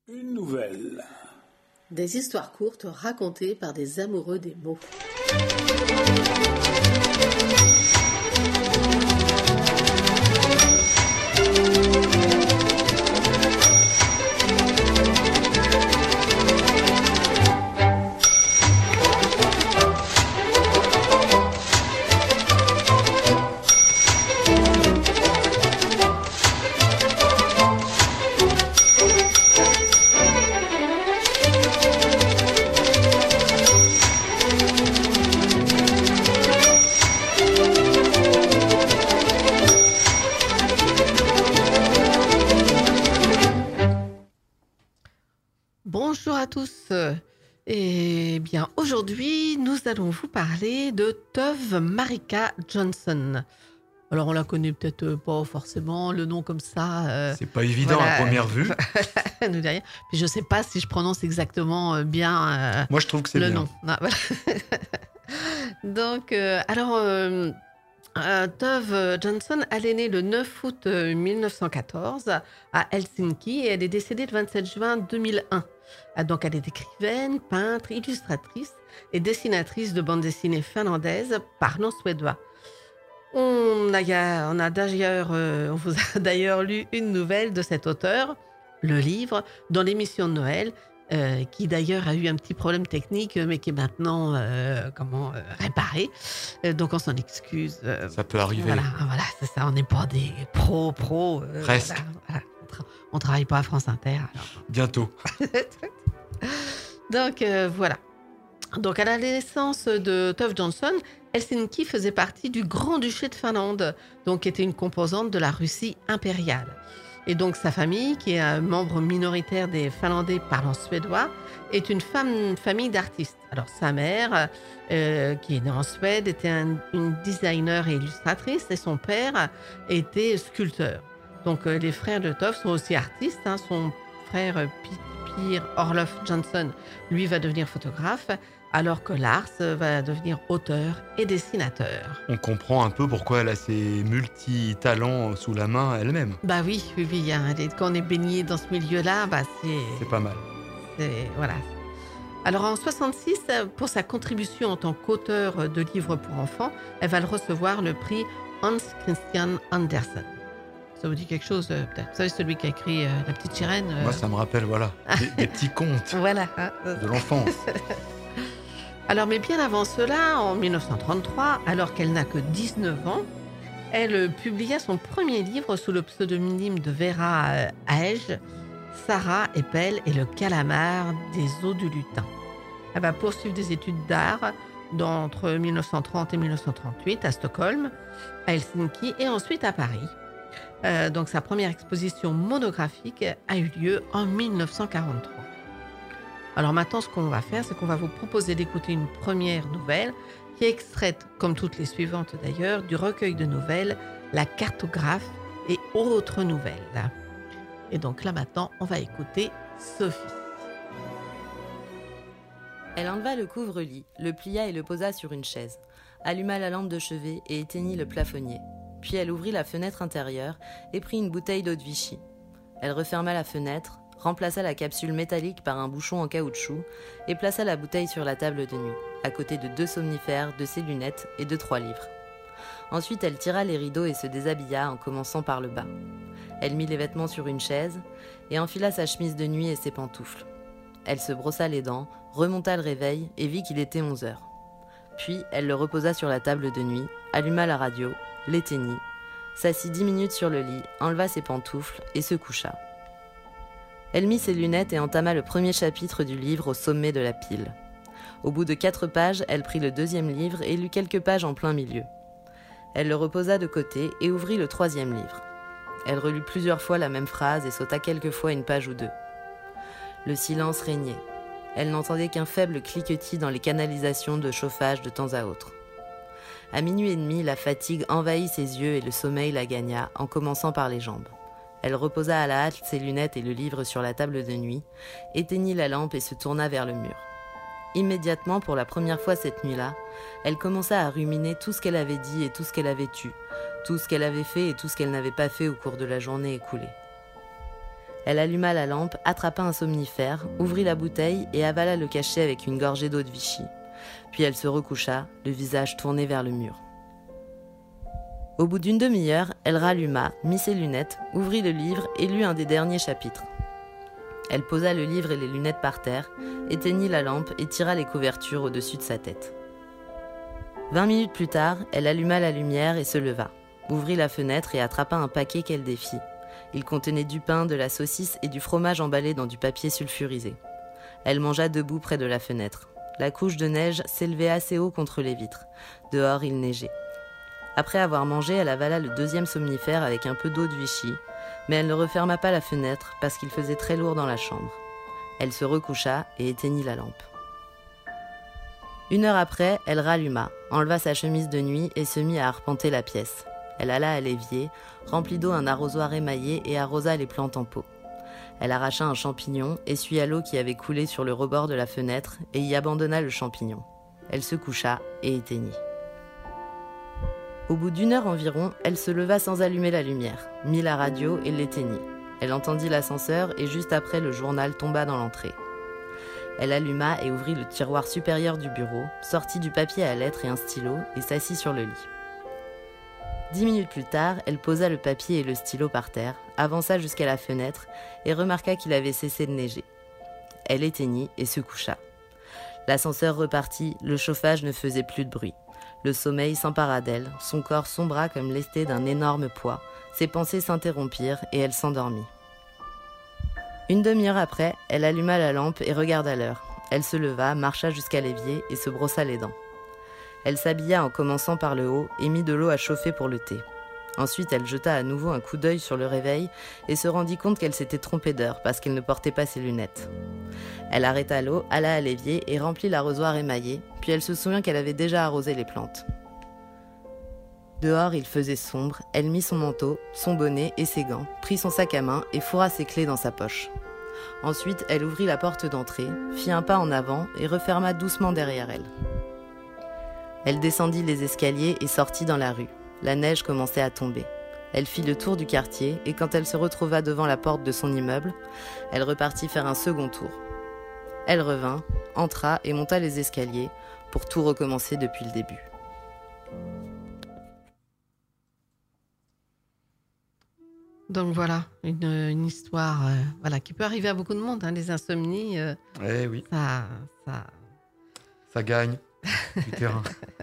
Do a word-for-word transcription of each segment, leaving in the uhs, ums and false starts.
Une nouvelle. Des histoires courtes racontées par des amoureux des mots. Bonjour à tous. Eh bien, aujourd'hui, nous allons vous parler de Tove Marika Johnson. Alors, on la connaît peut-être pas forcément, le nom comme ça. Euh, C'est pas évident voilà. à première vue. Nous dit rien. Puis je sais pas si je prononce exactement bien euh, Moi, je trouve que c'est le bien. nom. Ah, voilà. Donc, euh, alors, euh, euh, Tove Johnson, elle est née le neuf août mille neuf cent quatorze à Helsinki et elle est décédée le vingt-sept juin deux mille un. Donc, elle est écrivaine, peintre, illustratrice et dessinatrice de bande dessinée finlandaise parlant suédois. On a, on a d'ailleurs, euh, on vous a d'ailleurs lu une nouvelle de cet auteur, le livre, dans l'émission de Noël, euh, qui d'ailleurs a eu un petit problème technique, mais qui est maintenant euh, comment euh, réparé. Euh, donc on s'en excuse. Euh, Ça peut arriver. Voilà, voilà, c'est ça. On n'est pas des pros, pros. Euh, Presque. Voilà, voilà. On, tra- on travaille pas à France Inter. Alors. Bientôt. Donc euh, voilà. Donc à la naissance de Tove Johnson, Helsinki faisait partie du Grand-Duché de Finlande, donc qui était une composante de la Russie impériale. Et donc sa famille, qui est un membre minoritaire des Finlandais parlant suédois, est une femme, famille d'artistes. Alors sa mère, euh, qui est née en Suède, était un, une designer et illustratrice, et son père était sculpteur. Donc euh, les frères de Tove sont aussi artistes. Hein. Son frère euh, Peter Orlof Johnson, lui, va devenir photographe, alors que Lars va devenir auteur et dessinateur. On comprend un peu pourquoi elle a ses multi-talents sous la main elle-même. Bah oui, oui, oui. Hein. Quand on est baigné dans ce milieu-là, bah c'est... C'est pas mal. c'est voilà. Alors en soixante-six, pour sa contribution en tant qu'auteur de livres pour enfants, elle va le recevoir le prix Hans Christian Andersen. Ça vous dit quelque chose, euh, peut-être? Vous savez, celui qui a écrit euh, La Petite Sirène euh... Moi, ça me rappelle, voilà, des, des petits contes Voilà. Hein. de l'enfance. Alors, mais bien avant cela, en mille neuf cent trente-trois, alors qu'elle n'a que dix-neuf ans, elle euh, publia son premier livre sous le pseudonyme de Vera euh, Haege, Sarah et Pelle et le calamar des eaux du lutin. Elle va poursuivre des études d'art entre mille neuf cent trente et mille neuf cent trente-huit à Stockholm, à Helsinki et ensuite à Paris. Euh, donc sa première exposition monographique a eu lieu en mille neuf cent quarante-trois. Alors maintenant, ce qu'on va faire, c'est qu'on va vous proposer d'écouter une première nouvelle qui est extraite, comme toutes les suivantes d'ailleurs, du recueil de nouvelles La Cartographe et autres nouvelles. Et donc là maintenant, on va écouter Sophie. Elle enleva le couvre-lit, le plia et le posa sur une chaise, alluma la lampe de chevet et éteignit le plafonnier. Puis elle ouvrit la fenêtre intérieure et prit une bouteille d'eau de Vichy. Elle referma la fenêtre, remplaça la capsule métallique par un bouchon en caoutchouc et plaça la bouteille sur la table de nuit, à côté de deux somnifères, de ses lunettes et de trois livres. Ensuite, elle tira les rideaux et se déshabilla en commençant par le bas. Elle mit les vêtements sur une chaise et enfila sa chemise de nuit et ses pantoufles. Elle se brossa les dents, remonta le réveil et vit qu'il était onze heures. Puis, elle le reposa sur la table de nuit, alluma la radio, l'éteignit, s'assit dix minutes sur le lit, enleva ses pantoufles et se coucha. Elle mit ses lunettes et entama le premier chapitre du livre au sommet de la pile. Au bout de quatre pages, elle prit le deuxième livre et lut quelques pages en plein milieu. Elle le reposa de côté et ouvrit le troisième livre. Elle relut plusieurs fois la même phrase et sauta quelquefois une page ou deux. Le silence régnait. Elle n'entendait qu'un faible cliquetis dans les canalisations de chauffage de temps à autre. À minuit et demi, la fatigue envahit ses yeux et le sommeil la gagna, en commençant par les jambes. Elle reposa à la hâte ses lunettes et le livre sur la table de nuit, éteignit la lampe et se tourna vers le mur. Immédiatement, pour la première fois cette nuit-là, elle commença à ruminer tout ce qu'elle avait dit et tout ce qu'elle avait eu, tout ce qu'elle avait fait et tout ce qu'elle n'avait pas fait au cours de la journée écoulée. Elle alluma la lampe, attrapa un somnifère, ouvrit la bouteille et avala le cachet avec une gorgée d'eau de Vichy. Puis elle se recoucha, le visage tourné vers le mur. Au bout d'une demi-heure, elle ralluma, mit ses lunettes, ouvrit le livre et lut un des derniers chapitres. Elle posa le livre et les lunettes par terre, éteignit la lampe et tira les couvertures au-dessus de sa tête. Vingt minutes plus tard, elle alluma la lumière et se leva, ouvrit la fenêtre et attrapa un paquet qu'elle défit. Il contenait du pain, de la saucisse et du fromage emballé dans du papier sulfurisé. Elle mangea debout près de la fenêtre. La couche de neige s'élevait assez haut contre les vitres. Dehors, il neigeait. Après avoir mangé, elle avala le deuxième somnifère avec un peu d'eau de Vichy, mais elle ne referma pas la fenêtre parce qu'il faisait très lourd dans la chambre. Elle se recoucha et éteignit la lampe. Une heure après, elle ralluma, enleva sa chemise de nuit et se mit à arpenter la pièce. Elle alla à l'évier, remplit d'eau un arrosoir émaillé et arrosa les plantes en pot. Elle arracha un champignon, essuya l'eau qui avait coulé sur le rebord de la fenêtre et y abandonna le champignon. Elle se coucha et éteignit. Au bout d'une heure environ, elle se leva sans allumer la lumière, mit la radio et l'éteignit. Elle entendit l'ascenseur et juste après le journal tomba dans l'entrée. Elle alluma et ouvrit le tiroir supérieur du bureau, sortit du papier à lettres et un stylo et s'assit sur le lit. Dix minutes plus tard, elle posa le papier et le stylo par terre, avança jusqu'à la fenêtre et remarqua qu'il avait cessé de neiger. Elle éteignit et se coucha. L'ascenseur repartit, le chauffage ne faisait plus de bruit. Le sommeil s'empara d'elle, son corps sombra comme lesté d'un énorme poids, ses pensées s'interrompirent et elle s'endormit. Une demi-heure après, elle alluma la lampe et regarda l'heure. Elle se leva, marcha jusqu'à l'évier et se brossa les dents. Elle s'habilla en commençant par le haut et mit de l'eau à chauffer pour le thé. Ensuite, elle jeta à nouveau un coup d'œil sur le réveil et se rendit compte qu'elle s'était trompée d'heure parce qu'elle ne portait pas ses lunettes. Elle arrêta l'eau, alla à l'évier et remplit l'arrosoir émaillé, puis elle se souvint qu'elle avait déjà arrosé les plantes. Dehors, il faisait sombre, elle mit son manteau, son bonnet et ses gants, prit son sac à main et fourra ses clés dans sa poche. Ensuite, elle ouvrit la porte d'entrée, fit un pas en avant et referma doucement derrière elle. Elle descendit les escaliers et sortit dans la rue. La neige commençait à tomber. Elle fit le tour du quartier et quand elle se retrouva devant la porte de son immeuble, elle repartit faire un second tour. Elle revint, entra et monta les escaliers pour tout recommencer depuis le début. Donc voilà, une, une histoire euh, voilà, qui peut arriver à beaucoup de monde, hein, les insomnies. Euh, Eh oui, ça, ça... ça gagne du terrain.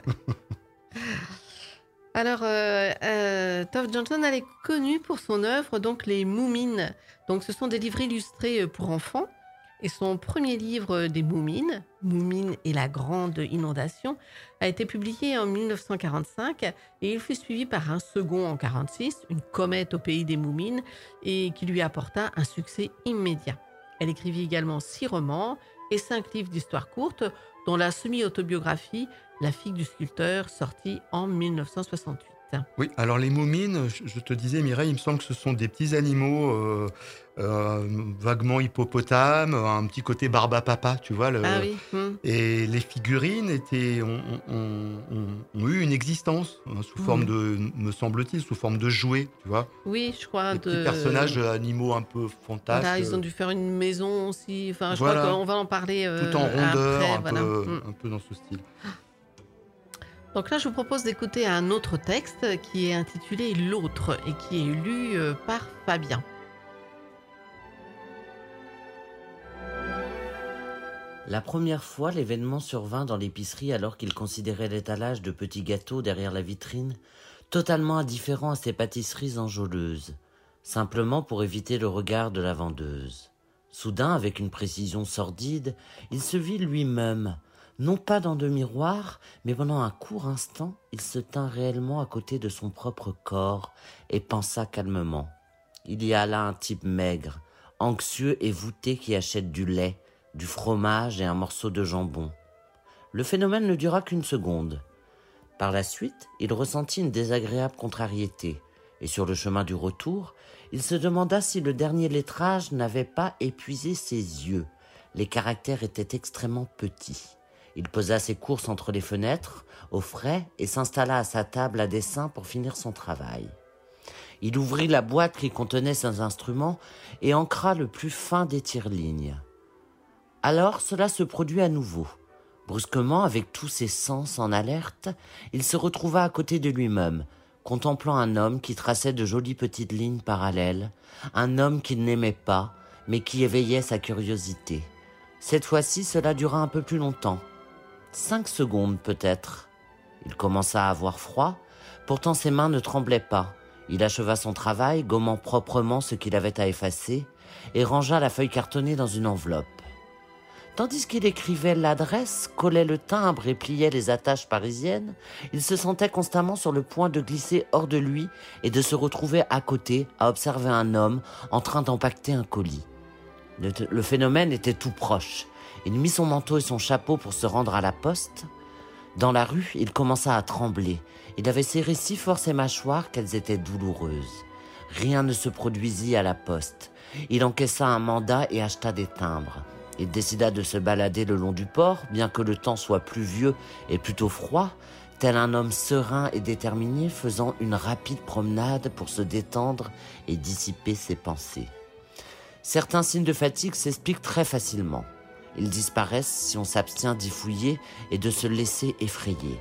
Alors, euh, euh, Tove Jansson, elle est connue pour son œuvre, donc les Moumines. Donc, ce sont des livres illustrés pour enfants. Et son premier livre des Moumines, Moumines et la grande inondation, a été publié en mille neuf cent quarante-cinq et il fut suivi par un second en quarante-six, Une comète au pays des Moumines, et qui lui apporta un succès immédiat. Elle écrivit également six romans et cinq livres d'histoire courte, dont la semi-autobiographie La fille du sculpteur, sortie en mille neuf cent soixante-huit. Oui, alors les moumines, je je te disais Mireille, il me semble que ce sont des petits animaux euh, euh, vaguement hippopotames, un petit côté barbe à papa, tu vois. Le... Ah oui. hum. Et les figurines étaient, ont, ont- ont- ont eu une existence hein, sous forme Mhm. de, me semble-t-il, sous forme de jouets, tu vois. Oui, je crois. Des de... petits personnages animaux un peu fantasques, Voilà, ils ont dû faire une maison aussi. Enfin, je Voilà. crois qu'on va en parler euh, tout en rondeur, après. un, Voilà. peu, Mm. un peu dans ce style. Donc là, je vous propose d'écouter un autre texte qui est intitulé L'autre et qui est lu euh, par Fabien. La première fois, l'événement survint dans l'épicerie alors qu'il considérait l'étalage de petits gâteaux derrière la vitrine, totalement indifférent à ses pâtisseries enjôleuses, simplement pour éviter le regard de la vendeuse. Soudain, avec une précision sordide, il se vit lui-même, non pas dans de miroir, mais pendant un court instant, il se tint réellement à côté de son propre corps et pensa calmement. Il y a là un type maigre, anxieux et voûté qui achète du lait, du fromage et un morceau de jambon. Le phénomène ne dura qu'une seconde. Par la suite, il ressentit une désagréable contrariété, et sur le chemin du retour, il se demanda si le dernier lettrage n'avait pas épuisé ses yeux. Les caractères étaient extrêmement petits. Il posa ses courses entre les fenêtres, au frais, et s'installa à sa table à dessin pour finir son travail. Il ouvrit la boîte qui contenait ses instruments et ancra le plus fin des tire-lignes. Alors cela se produit à nouveau. Brusquement, avec tous ses sens en alerte, il se retrouva à côté de lui-même, contemplant un homme qui traçait de jolies petites lignes parallèles, un homme qu'il n'aimait pas, mais qui éveillait sa curiosité. Cette fois-ci, cela dura un peu plus longtemps. Cinq secondes peut-être. Il commença à avoir froid, pourtant ses mains ne tremblaient pas. Il acheva son travail, gommant proprement ce qu'il avait à effacer, et rangea la feuille cartonnée dans une enveloppe. Tandis qu'il écrivait l'adresse, collait le timbre et pliait les attaches parisiennes, il se sentait constamment sur le point de glisser hors de lui et de se retrouver à côté à observer un homme en train d'empaqueter un colis. Le, le phénomène était tout proche. Il mit son manteau et son chapeau pour se rendre à la poste. Dans la rue, il commença à trembler. Il avait serré si fort ses mâchoires qu'elles étaient douloureuses. Rien ne se produisit à la poste. Il encaissa un mandat et acheta des timbres. Il décida de se balader le long du port, bien que le temps soit pluvieux et plutôt froid, tel un homme serein et déterminé faisant une rapide promenade pour se détendre et dissiper ses pensées. Certains signes de fatigue s'expliquent très facilement. Ils disparaissent si on s'abstient d'y fouiller et de se laisser effrayer.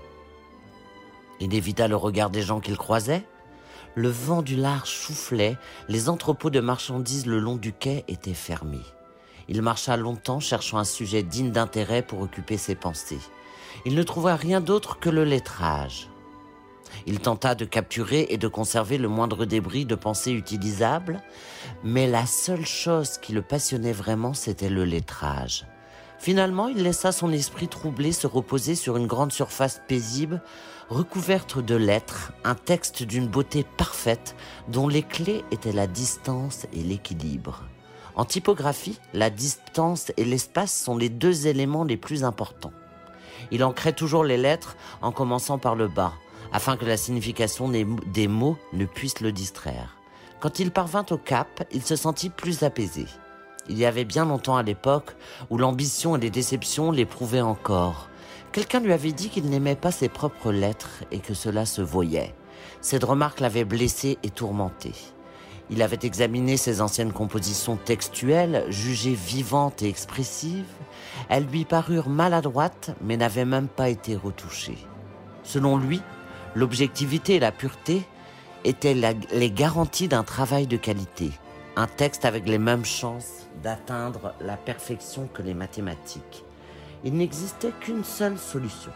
Il évita le regard des gens qu'il croisait. Le vent du large soufflait, les entrepôts de marchandises le long du quai étaient fermés. Il marcha longtemps cherchant un sujet digne d'intérêt pour occuper ses pensées. Il ne trouva rien d'autre que le lettrage. Il tenta de capturer et de conserver le moindre débris de pensée utilisable, mais la seule chose qui le passionnait vraiment, c'était le lettrage. Finalement, il laissa son esprit troublé se reposer sur une grande surface paisible, recouverte de lettres, un texte d'une beauté parfaite, dont les clés étaient la distance et l'équilibre. En typographie, la distance et l'espace sont les deux éléments les plus importants. Il ancrait toujours les lettres en commençant par le bas, afin que la signification des mots ne puisse le distraire. Quand il parvint au cap, il se sentit plus apaisé. Il y avait bien longtemps à l'époque où l'ambition et les déceptions l'éprouvaient encore. Quelqu'un lui avait dit qu'il n'aimait pas ses propres lettres et que cela se voyait. Cette remarque l'avait blessé et tourmenté. Il avait examiné ses anciennes compositions textuelles, jugées vivantes et expressives. Elles lui parurent maladroites, mais n'avaient même pas été retouchées. Selon lui, l'objectivité et la pureté étaient la, les garanties d'un travail de qualité. Un texte avec les mêmes chances d'atteindre la perfection que les mathématiques. Il n'existait qu'une seule solution.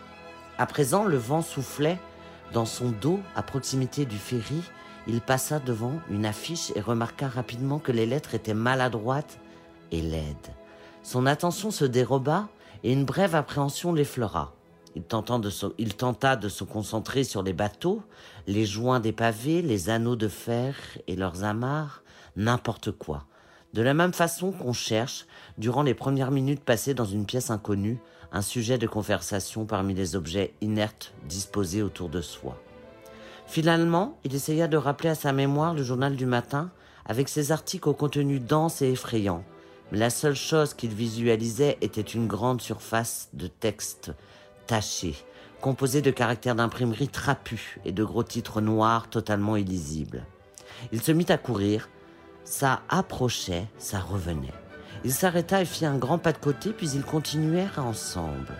À présent, le vent soufflait dans son dos à proximité du ferry. Il passa devant une affiche et remarqua rapidement que les lettres étaient maladroites et laides. Son attention se déroba et une brève appréhension l'effleura. Il tenta de se, il tenta de se concentrer sur les bateaux, les joints des pavés, les anneaux de fer et leurs amarres, n'importe quoi. De la même façon qu'on cherche, durant les premières minutes passées dans une pièce inconnue, un sujet de conversation parmi les objets inertes disposés autour de soi. Finalement, il essaya de rappeler à sa mémoire le journal du matin avec ses articles au contenu dense et effrayant. Mais la seule chose qu'il visualisait était une grande surface de texte taché, composé de caractères d'imprimerie trapus et de gros titres noirs totalement illisibles. Il se mit à courir. Ça approchait, ça revenait. Il s'arrêta et fit un grand pas de côté, puis ils continuèrent ensemble.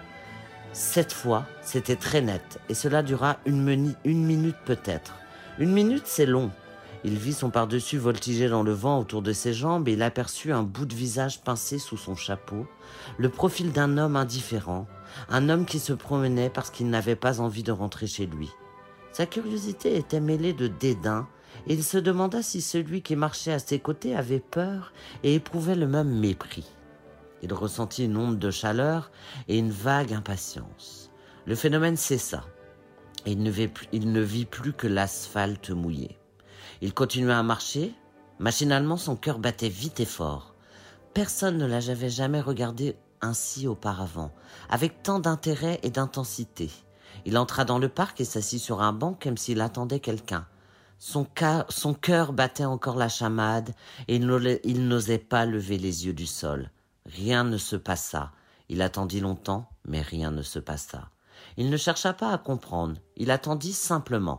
Cette fois, c'était très net, et cela dura une, meni- une minute peut-être. Une minute, c'est long. Il vit son par-dessus voltiger dans le vent autour de ses jambes et il aperçut un bout de visage pincé sous son chapeau, le profil d'un homme indifférent, un homme qui se promenait parce qu'il n'avait pas envie de rentrer chez lui. Sa curiosité était mêlée de dédain, et il se demanda si celui qui marchait à ses côtés avait peur et éprouvait le même mépris. Il ressentit une onde de chaleur et une vague impatience. Le phénomène cessa, et il ne vit plus, il ne vit plus que l'asphalte mouillé. Il continua à marcher. Machinalement, son cœur battait vite et fort. Personne ne l'avait jamais regardé ainsi auparavant, avec tant d'intérêt et d'intensité. Il entra dans le parc et s'assit sur un banc comme s'il attendait quelqu'un. Son, ca- son cœur battait encore la chamade et il n'osait pas lever les yeux du sol. Rien ne se passa. Il attendit longtemps, mais rien ne se passa. Il ne chercha pas à comprendre. Il attendit simplement.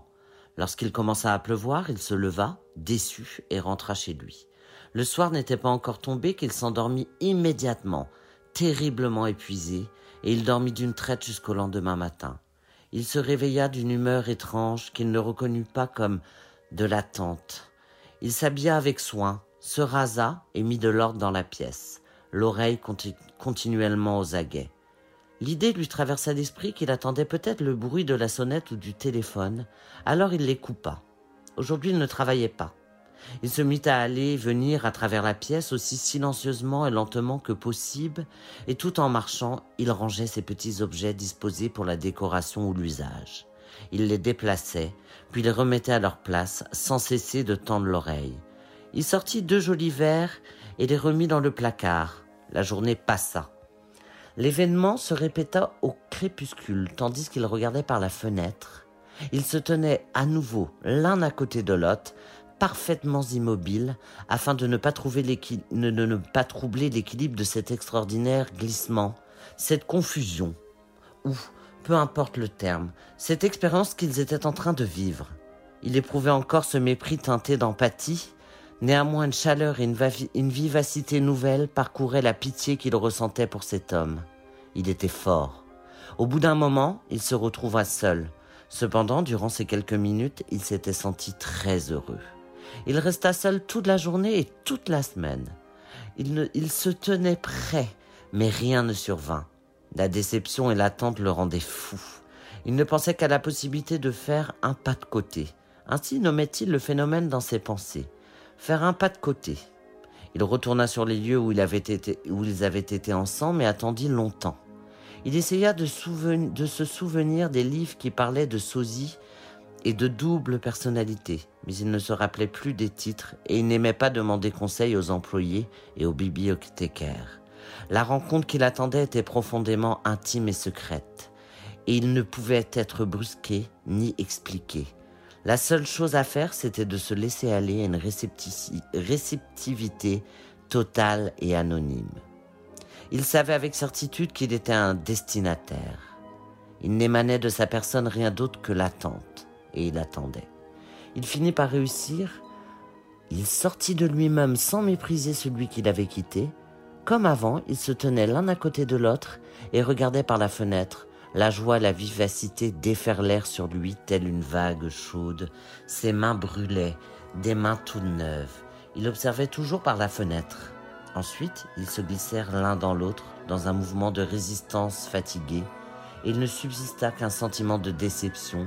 Lorsqu'il commença à pleuvoir, il se leva, déçu, et rentra chez lui. Le soir n'était pas encore tombé qu'il s'endormit immédiatement, terriblement épuisé, et il dormit d'une traite jusqu'au lendemain matin. Il se réveilla d'une humeur étrange qu'il ne reconnut pas comme de l'attente. Il s'habilla avec soin, se rasa et mit de l'ordre dans la pièce, l'oreille conti- continuellement aux aguets. L'idée lui traversa l'esprit qu'il attendait peut-être le bruit de la sonnette ou du téléphone, alors il les coupa. Aujourd'hui, il ne travaillait pas. Il se mit à aller et venir à travers la pièce aussi silencieusement et lentement que possible, et tout en marchant, il rangeait ses petits objets disposés pour la décoration ou l'usage. Il les déplaçait, puis les remettait à leur place, sans cesser de tendre l'oreille. Il sortit deux jolis verres et les remit dans le placard. La journée passa. L'événement se répéta au crépuscule, tandis qu'il regardait par la fenêtre. Ils se tenaient à nouveau l'un à côté de l'autre, parfaitement immobiles, afin de ne pas, trouver l'équi... de ne pas troubler l'équilibre de cet extraordinaire glissement, cette confusion, ou, peu importe le terme, cette expérience qu'ils étaient en train de vivre. Il éprouvait encore ce mépris teinté d'empathie. Néanmoins, une chaleur et une, va- une vivacité nouvelle parcouraient la pitié qu'il ressentait pour cet homme. Il était fort. Au bout d'un moment, il se retrouva seul. Cependant, durant ces quelques minutes, il s'était senti très heureux. Il resta seul toute la journée et toute la semaine. Il, ne, il se tenait prêt, mais rien ne survint. La déception et l'attente le rendaient fou. Il ne pensait qu'à la possibilité de faire un pas de côté. Ainsi nommait-il le phénomène dans ses pensées. Faire un pas de côté. Il retourna sur les lieux où, il avait été, où ils avaient été ensemble et attendit longtemps. Il essaya de, souven, de se souvenir des livres qui parlaient de sosie et de double personnalité, mais il ne se rappelait plus des titres et il n'aimait pas demander conseil aux employés et aux bibliothécaires. La rencontre qu'il attendait était profondément intime et secrète, et il ne pouvait être brusqué ni expliqué. La seule chose à faire, c'était de se laisser aller à une récepti- réceptivité totale et anonyme. Il savait avec certitude qu'il était un destinataire. Il n'émanait de sa personne rien d'autre que l'attente, et il attendait. Il finit par réussir. Il sortit de lui-même sans mépriser celui qu'il avait quitté. Comme avant, ils se tenaient l'un à côté de l'autre et regardaient par la fenêtre. La joie et la vivacité déferlèrent sur lui telle une vague chaude. Ses mains brûlaient, des mains toutes neuves. Il observait toujours par la fenêtre. Ensuite, ils se glissèrent l'un dans l'autre, dans un mouvement de résistance fatigué, et il ne subsista qu'un sentiment de déception,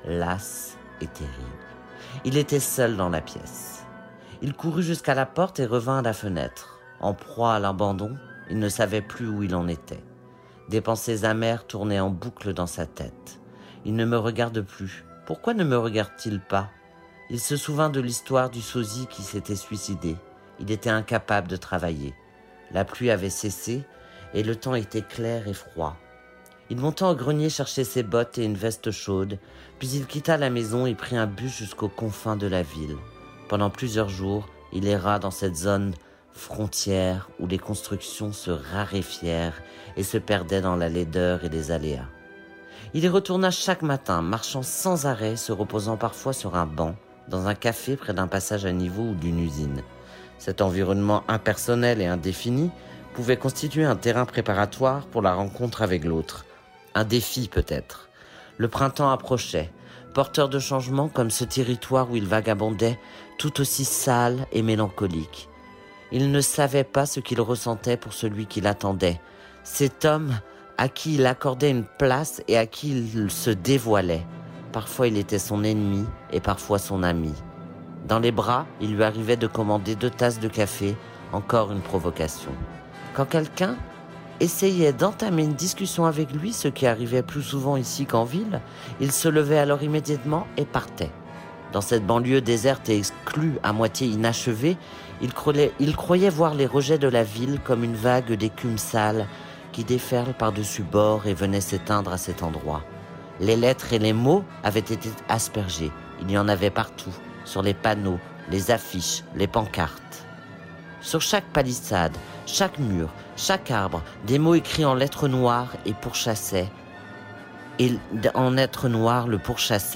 las et terrible. Il était seul dans la pièce. Il courut jusqu'à la porte et revint à la fenêtre. En proie à l'abandon, il ne savait plus où il en était. Des pensées amères tournaient en boucle dans sa tête. Il ne me regarde plus. Pourquoi ne me regarde-t-il pas ? Il se souvint de l'histoire du sosie qui s'était suicidé. Il était incapable de travailler. La pluie avait cessé et le temps était clair et froid. Il monta au grenier chercher ses bottes et une veste chaude, puis il quitta la maison et prit un bus jusqu'aux confins de la ville. Pendant plusieurs jours, il erra dans cette zone frontière où les constructions se raréfièrent et se perdaient dans la laideur et les aléas. Il y retourna chaque matin, marchant sans arrêt, se reposant parfois sur un banc, dans un café près d'un passage à niveau ou d'une usine. Cet environnement impersonnel et indéfini pouvait constituer un terrain préparatoire pour la rencontre avec l'autre. Un défi peut-être. Le printemps approchait, porteur de changement comme ce territoire où il vagabondait, tout aussi sale et mélancolique. Il ne savait pas ce qu'il ressentait pour celui qui l'attendait, cet homme à qui il accordait une place et à qui il se dévoilait. Parfois il était son ennemi et parfois son ami. Dans les bras, il lui arrivait de commander deux tasses de café, encore une provocation. Quand quelqu'un essayait d'entamer une discussion avec lui, ce qui arrivait plus souvent ici qu'en ville, il se levait alors immédiatement et partait. Dans cette banlieue déserte et exclue, à moitié inachevée, il croyait, il croyait voir les rejets de la ville comme une vague d'écume sale qui déferle par-dessus bord et venait s'éteindre à cet endroit. Les lettres et les mots avaient été aspergés. Il y en avait partout, sur les panneaux, les affiches, les pancartes. Sur chaque palissade, chaque mur, chaque arbre, des mots écrits en lettres noires et pourchassaient. Et en lettres noires le pourchassaient,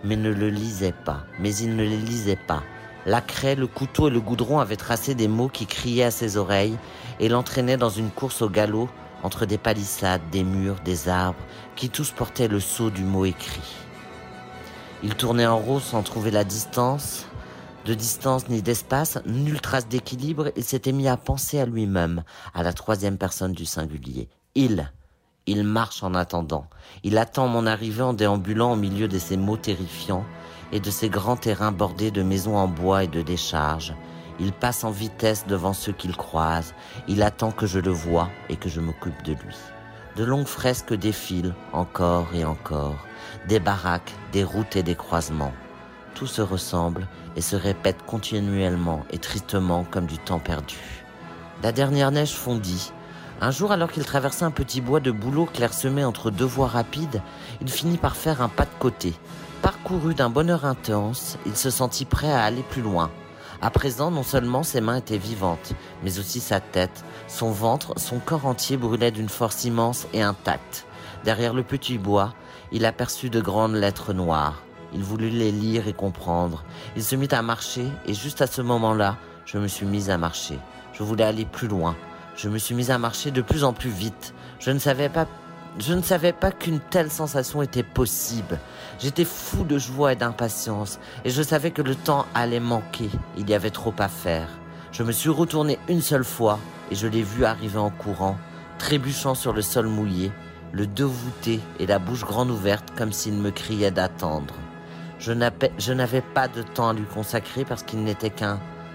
mais ne le lisait pas. Mais il ne les lisait pas. La craie, le couteau et le goudron avaient tracé des mots qui criaient à ses oreilles et l'entraînaient dans une course au galop entre des palissades, des murs, des arbres, qui tous portaient le sceau du mot écrit. Il tournait en rond sans trouver la distance, de distance ni d'espace, nulle trace d'équilibre. Il s'était mis à penser à lui-même, à la troisième personne du singulier. Il, il marche en attendant. Il attend mon arrivée en déambulant au milieu de ces mots terrifiants et de ces grands terrains bordés de maisons en bois et de décharges. Il passe en vitesse devant ceux qu'il croise. Il attend que je le voie et que je m'occupe de lui. De longues fresques défilent, encore et encore. Des baraques, des routes et des croisements. Tout se ressemble et se répète continuellement et tristement comme du temps perdu. La dernière neige fondit. Un jour, alors qu'il traversait un petit bois de bouleaux clairsemé entre deux voies rapides, il finit par faire un pas de côté. Parcouru d'un bonheur intense, il se sentit prêt à aller plus loin. À présent, non seulement ses mains étaient vivantes, mais aussi sa tête, son ventre, son corps entier brûlait d'une force immense et intacte. Derrière le petit bois, il aperçut de grandes lettres noires. Il voulut les lire et comprendre. Il se mit à marcher et juste à ce moment-là, je me suis mise à marcher. Je voulais aller plus loin. Je me suis mise à marcher de plus en plus vite. Je ne savais pas, je ne savais pas qu'une telle sensation était possible. J'étais fou de joie et d'impatience et je savais que le temps allait manquer. Il y avait trop à faire. Je me suis retourné une seule fois et je l'ai vu arriver en courant, trébuchant sur le sol mouillé, le dos voûté et la bouche grande ouverte comme s'il me criait d'attendre. Je n'avais, je n'avais pas de temps à lui consacrer parce qu'il n'était qu'un...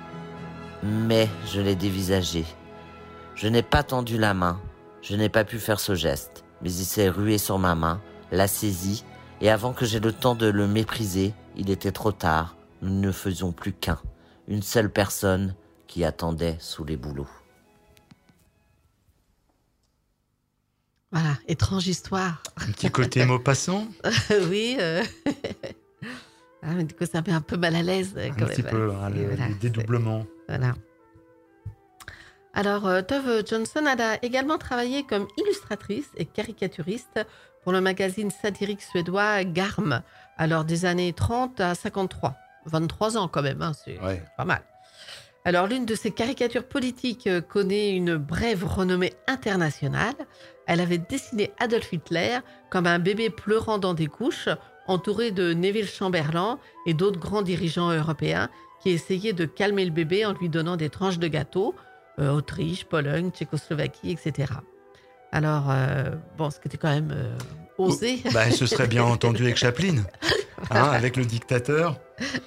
Mais je l'ai dévisagé. Je n'ai pas tendu la main, je n'ai pas pu faire ce geste, mais il s'est rué sur ma main, l'a saisi, et avant que j'aie le temps de le mépriser, il était trop tard. Nous ne faisions plus qu'un, une seule personne qui attendait sous les bouleaux. Voilà, étrange histoire. Un petit côté Maupassant. Oui, euh... ah, mais du coup, ça met un peu mal à l'aise. Un quand petit même. peu, hein, le, voilà, le dédoublement. Voilà. Alors, euh, Tove Jansson elle a également travaillé comme illustratrice et caricaturiste pour le magazine satirique suédois Garm, alors des années trente à cinquante-trois. vingt-trois ans quand même, hein, c'est Ouais. pas mal. Alors, l'une de ses caricatures politiques connaît une brève renommée internationale. Elle avait dessiné Adolf Hitler comme un bébé pleurant dans des couches, entouré de Neville Chamberlain et d'autres grands dirigeants européens qui essayaient de calmer le bébé en lui donnant des tranches de gâteau, euh, Autriche, Pologne, Tchécoslovaquie, et cetera. Alors, euh, bon, ce qui était quand même euh, osé. Oh, bah, ce serait bien entendu avec Chaplin, hein, avec le dictateur.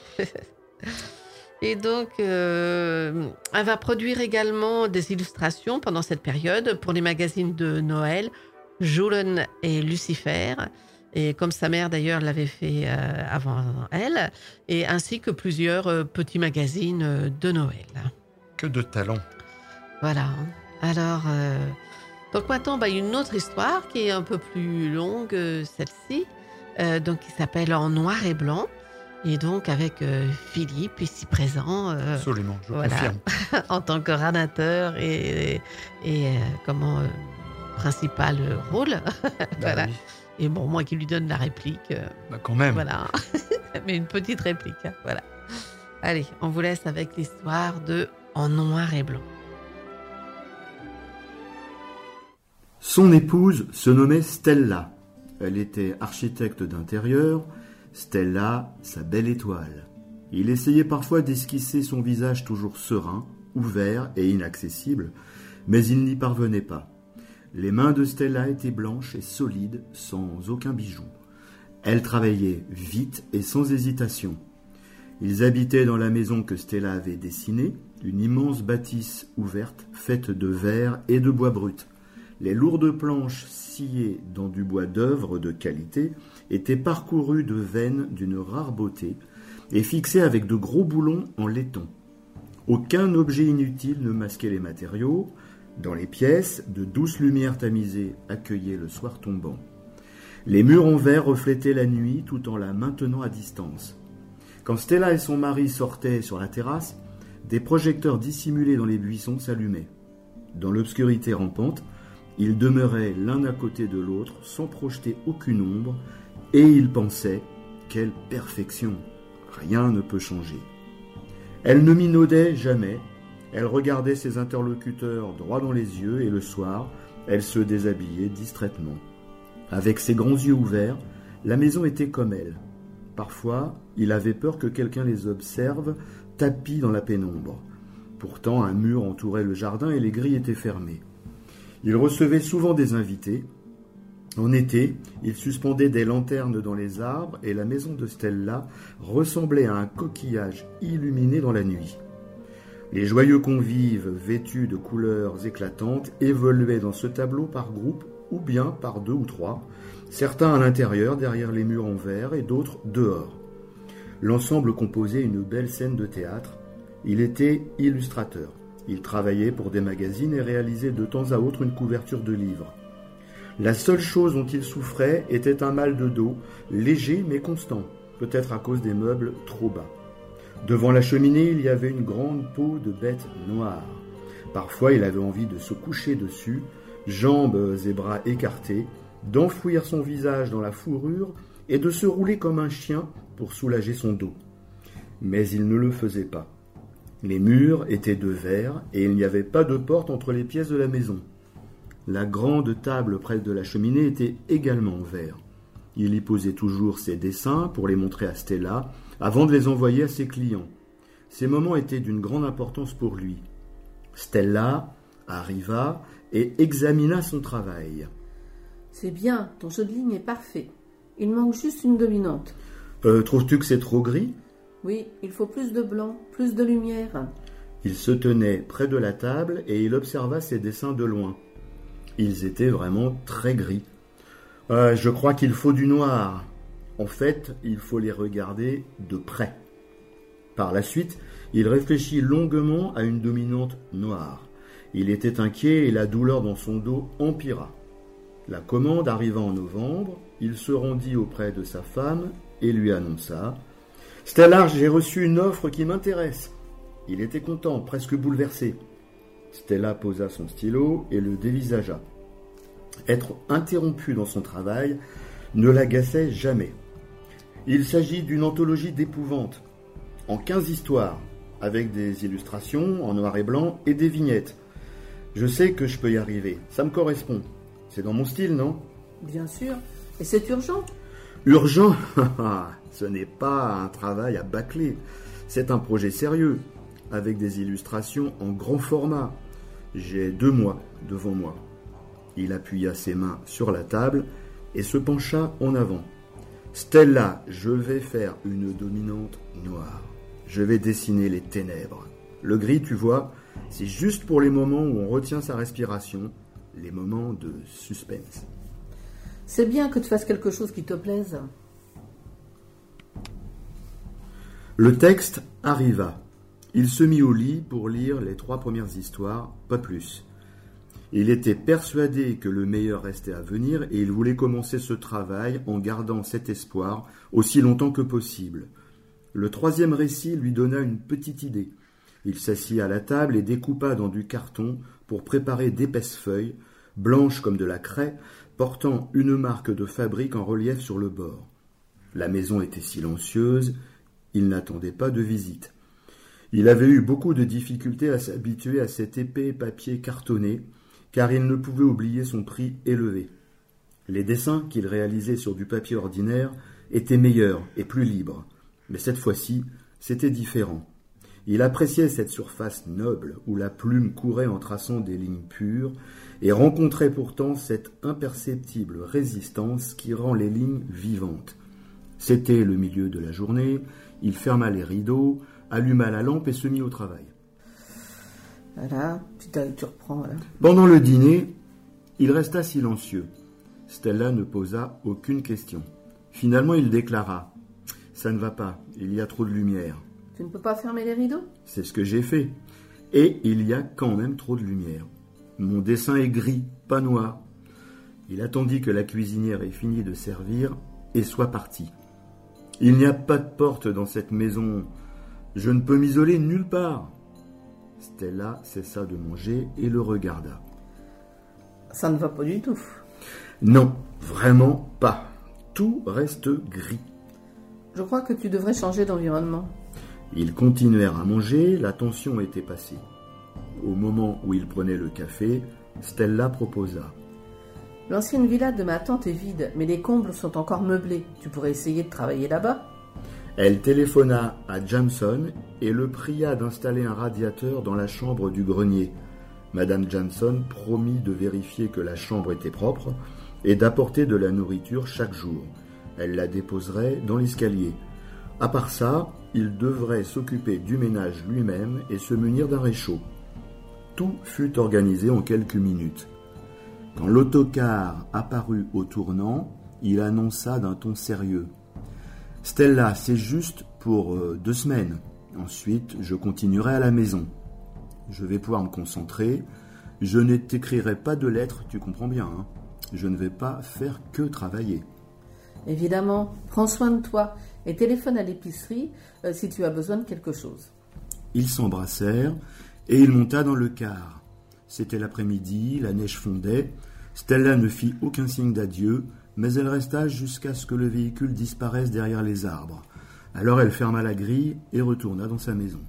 Et donc, euh, elle va produire également des illustrations pendant cette période pour les magazines de Noël, Julen et Lucifer, et comme sa mère d'ailleurs l'avait fait euh, avant elle, et ainsi que plusieurs euh, petits magazines euh, de Noël. Que de talent. Voilà. Alors, euh, donc maintenant, bah, une autre histoire qui est un peu plus longue, euh, celle-ci, euh, donc qui s'appelle En noir et blanc. Et donc avec euh, Philippe, ici présent, euh, Absolument, je voilà, confirme. en tant que narrateur et, et, et euh, comment euh, principal rôle. Bah Voilà. oui. Et bon, moi qui lui donne la réplique, euh, Bah, quand même. voilà, mais une petite réplique, hein, voilà. Allez, on vous laisse avec l'histoire de En noir et blanc. Son épouse se nommait Stella. Elle était architecte d'intérieur. Stella, sa belle étoile. Il essayait parfois d'esquisser son visage toujours serein, ouvert et inaccessible, mais il n'y parvenait pas. Les mains de Stella étaient blanches et solides, sans aucun bijou. Elle travaillait vite et sans hésitation. Ils habitaient dans la maison que Stella avait dessinée, une immense bâtisse ouverte, faite de verre et de bois brut. Les lourdes planches sciées dans du bois d'œuvre de qualité étaient parcourues de veines d'une rare beauté et fixées avec de gros boulons en laiton. Aucun objet inutile ne masquait les matériaux. Dans les pièces, de douces lumières tamisées accueillaient le soir tombant. Les murs en verre reflétaient la nuit tout en la maintenant à distance. Quand Stella et son mari sortaient sur la terrasse, des projecteurs dissimulés dans les buissons s'allumaient. Dans l'obscurité rampante, ils demeuraient l'un à côté de l'autre sans projeter aucune ombre, et ils pensaient, quelle perfection! Rien ne peut changer. Elle ne minaudait jamais. Elle regardait ses interlocuteurs droit dans les yeux et le soir, elle se déshabillait distraitement. Avec ses grands yeux ouverts, la maison était comme elle. Parfois, il avait peur que quelqu'un les observe, tapis dans la pénombre. Pourtant, un mur entourait le jardin et les grilles étaient fermées. Il recevait souvent des invités. En été, il suspendait des lanternes dans les arbres et la maison de Stella ressemblait à un coquillage illuminé dans la nuit. Les joyeux convives, vêtus de couleurs éclatantes, évoluaient dans ce tableau par groupe ou bien par deux ou trois, certains à l'intérieur, derrière les murs en verre, et d'autres dehors. L'ensemble composait une belle scène de théâtre. Il était illustrateur. Il travaillait pour des magazines et réalisait de temps à autre une couverture de livres. La seule chose dont il souffrait était un mal de dos, léger mais constant, peut-être à cause des meubles trop bas. Devant la cheminée, il y avait une grande peau de bête noire. Parfois, il avait envie de se coucher dessus, jambes et bras écartés, d'enfouir son visage dans la fourrure et de se rouler comme un chien pour soulager son dos. Mais il ne le faisait pas. Les murs étaient de verre et il n'y avait pas de porte entre les pièces de la maison. La grande table près de la cheminée était également en verre. Il y posait toujours ses dessins pour les montrer à Stella avant de les envoyer à ses clients. Ces moments étaient d'une grande importance pour lui. Stella arriva et examina son travail. « C'est bien, ton jeu de ligne est parfait. Il manque juste une dominante. Euh, trouves-tu que c'est trop gris ? » Oui, il faut plus de blanc, plus de lumière. Il se tenait près de la table et il observa ses dessins de loin. Ils étaient vraiment très gris. Euh, je crois qu'il faut du noir. En fait, il faut les regarder de près. Par la suite, il réfléchit longuement à une dominante noire. Il était inquiet et la douleur dans son dos empira. La commande arriva en novembre. Il se rendit auprès de sa femme et lui annonça « Stella, j'ai reçu une offre qui m'intéresse. » Il était content, presque bouleversé. Stella posa son stylo et le dévisagea. Être interrompu dans son travail ne l'agaçait jamais. Il s'agit d'une anthologie d'épouvante, en quinze histoires, avec des illustrations en noir et blanc et des vignettes. Je sais que je peux y arriver, ça me correspond. C'est dans mon style, non ? Bien sûr. Et c'est urgent ? Urgent ? Ce n'est pas un travail à bâcler. C'est un projet sérieux, avec des illustrations en grand format. J'ai deux mois devant moi. Il appuya ses mains sur la table et se pencha en avant. Stella, je vais faire une dominante noire. Je vais dessiner les ténèbres. Le gris, tu vois, c'est juste pour les moments où on retient sa respiration, les moments de suspense. C'est bien que tu fasses quelque chose qui te plaise. Le texte arriva. Il se mit au lit pour lire les trois premières histoires, pas plus. Il était persuadé que le meilleur restait à venir et il voulait commencer ce travail en gardant cet espoir aussi longtemps que possible. Le troisième récit lui donna une petite idée. Il s'assit à la table et découpa dans du carton pour préparer d'épaisses feuilles, blanches comme de la craie, portant une marque de fabrique en relief sur le bord. La maison était silencieuse, il n'attendait pas de visite. Il avait eu beaucoup de difficultés à s'habituer à cet épais papier cartonné, car il ne pouvait oublier son prix élevé. Les dessins qu'il réalisait sur du papier ordinaire étaient meilleurs et plus libres, mais cette fois-ci, c'était différent. Il appréciait cette surface noble où la plume courait en traçant des lignes pures et rencontrait pourtant cette imperceptible résistance qui rend les lignes vivantes. C'était le milieu de la journée, il ferma les rideaux, alluma la lampe et se mit au travail. Voilà, putain, tu reprends. Là. Pendant le dîner, il resta silencieux. Stella ne posa aucune question. Finalement, il déclara « Ça ne va pas, il y a trop de lumière. » Tu ne peux pas fermer les rideaux ? C'est ce que j'ai fait. Et il y a quand même trop de lumière. Mon dessin est gris, pas noir. Il attendit que la cuisinière ait fini de servir et soit parti. Il n'y a pas de porte dans cette maison. Je ne peux m'isoler nulle part. Stella cessa de manger et le regarda. Ça ne va pas du tout. Non, vraiment pas. Tout reste gris. Je crois que tu devrais changer d'environnement. Ils continuèrent à manger, la tension était passée. Au moment où ils prenaient le café, Stella proposa. L'ancienne villa de ma tante est vide, mais les combles sont encore meublés. Tu pourrais essayer de travailler là-bas. Elle téléphona à Johnson et le pria d'installer un radiateur dans la chambre du grenier. Madame Johnson promit de vérifier que la chambre était propre et d'apporter de la nourriture chaque jour. Elle la déposerait dans l'escalier. À part ça, il devrait s'occuper du ménage lui-même et se munir d'un réchaud. Tout fut organisé en quelques minutes. Quand l'autocar apparut au tournant, il annonça d'un ton sérieux. « Stella, c'est juste pour euh, deux semaines. Ensuite, je continuerai à la maison. Je vais pouvoir me concentrer. Je ne t'écrirai pas de lettres, tu comprends bien, hein. Je ne vais pas faire que travailler. » Évidemment, prends soin de toi et téléphone à l'épicerie euh, si tu as besoin de quelque chose. Ils s'embrassèrent et il monta dans le car. C'était l'après-midi, la neige fondait. Stella ne fit aucun signe d'adieu, mais elle resta jusqu'à ce que le véhicule disparaisse derrière les arbres. Alors elle ferma la grille et retourna dans sa maison.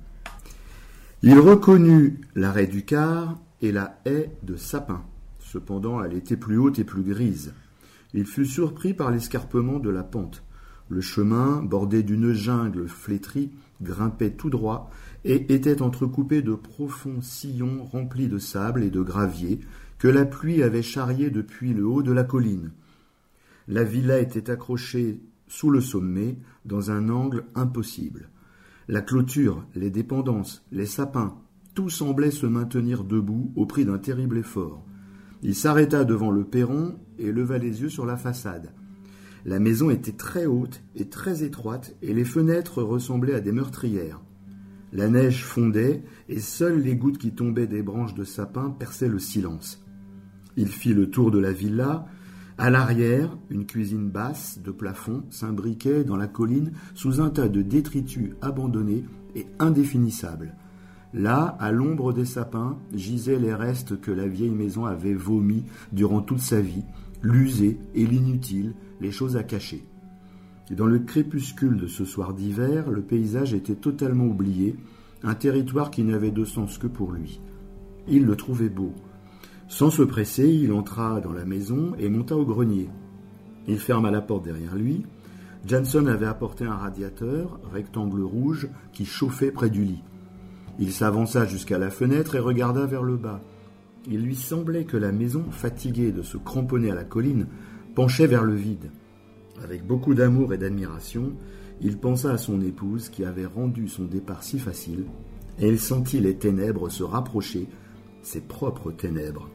Il reconnut l'arrêt du car et la haie de sapins. Cependant, elle était plus haute et plus grise. Il fut surpris par l'escarpement de la pente. Le chemin, bordé d'une jungle flétrie, grimpait tout droit et était entrecoupé de profonds sillons remplis de sable et de gravier que la pluie avait charriés depuis le haut de la colline. La villa était accrochée sous le sommet, dans un angle impossible. La clôture, les dépendances, les sapins, tout semblait se maintenir debout au prix d'un terrible effort. Il s'arrêta devant le perron et leva les yeux sur la façade. La maison était très haute et très étroite et les fenêtres ressemblaient à des meurtrières. La neige fondait et seules les gouttes qui tombaient des branches de sapin perçaient le silence. Il fit le tour de la villa. À l'arrière, une cuisine basse de plafond s'imbriquait dans la colline sous un tas de détritus abandonnés et indéfinissables. Là, à l'ombre des sapins, gisaient les restes que la vieille maison avait vomis durant toute sa vie, l'usé et l'inutile, les choses à cacher. Et dans le crépuscule de ce soir d'hiver, le paysage était totalement oublié, un territoire qui n'avait de sens que pour lui. Il le trouvait beau. Sans se presser, il entra dans la maison et monta au grenier. Il ferma la porte derrière lui. Johnson avait apporté un radiateur, rectangle rouge, qui chauffait près du lit. Il s'avança jusqu'à la fenêtre et regarda vers le bas. Il lui semblait que la maison, fatiguée de se cramponner à la colline, penchait vers le vide. Avec beaucoup d'amour et d'admiration, il pensa à son épouse qui avait rendu son départ si facile, et il sentit les ténèbres se rapprocher, ses propres ténèbres.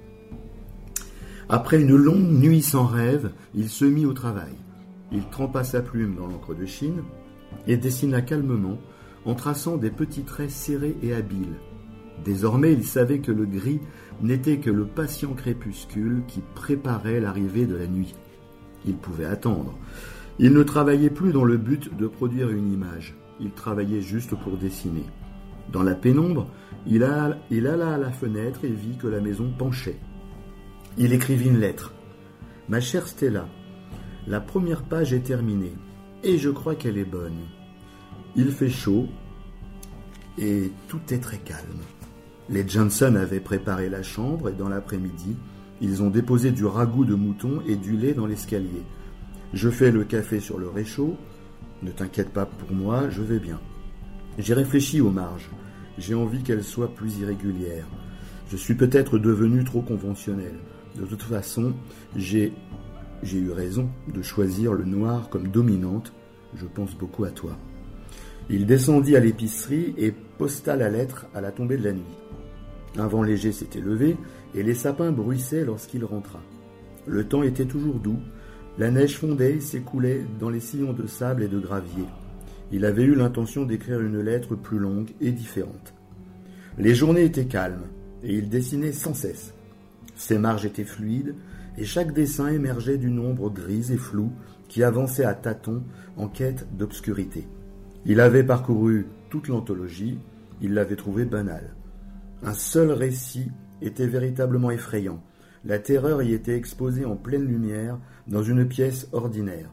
Après une longue nuit sans rêve, il se mit au travail. Il trempa sa plume dans l'encre de Chine et dessina calmement, en traçant des petits traits serrés et habiles. Désormais, il savait que le gris n'était que le patient crépuscule qui préparait l'arrivée de la nuit. Il pouvait attendre. Il ne travaillait plus dans le but de produire une image. Il travaillait juste pour dessiner. Dans la pénombre, il alla, il alla à la fenêtre et vit que la maison penchait. Il écrivit une lettre. « Ma chère Stella, la première page est terminée, et je crois qu'elle est bonne. Il fait chaud, et tout est très calme. Les Johnson avaient préparé la chambre, et dans l'après-midi, ils ont déposé du ragoût de mouton et du lait dans l'escalier. Je fais le café sur le réchaud. Ne t'inquiète pas pour moi, je vais bien. J'ai réfléchi aux marges. J'ai envie qu'elles soient plus irrégulières. Je suis peut-être devenu trop conventionnel. De toute façon, j'ai, j'ai eu raison de choisir le noir comme dominante. Je pense beaucoup à toi. » Il descendit à l'épicerie et posta la lettre à la tombée de la nuit. Un vent léger s'était levé et les sapins bruissaient lorsqu'il rentra. Le temps était toujours doux, la neige fondait et s'écoulait dans les sillons de sable et de gravier. Il avait eu l'intention d'écrire une lettre plus longue et différente. Les journées étaient calmes et il dessinait sans cesse. Ses marges étaient fluides et chaque dessin émergeait d'une ombre grise et floue qui avançait à tâtons en quête d'obscurité. Il avait parcouru toute l'anthologie, il l'avait trouvée banale. Un seul récit était véritablement effrayant. La terreur y était exposée en pleine lumière dans une pièce ordinaire.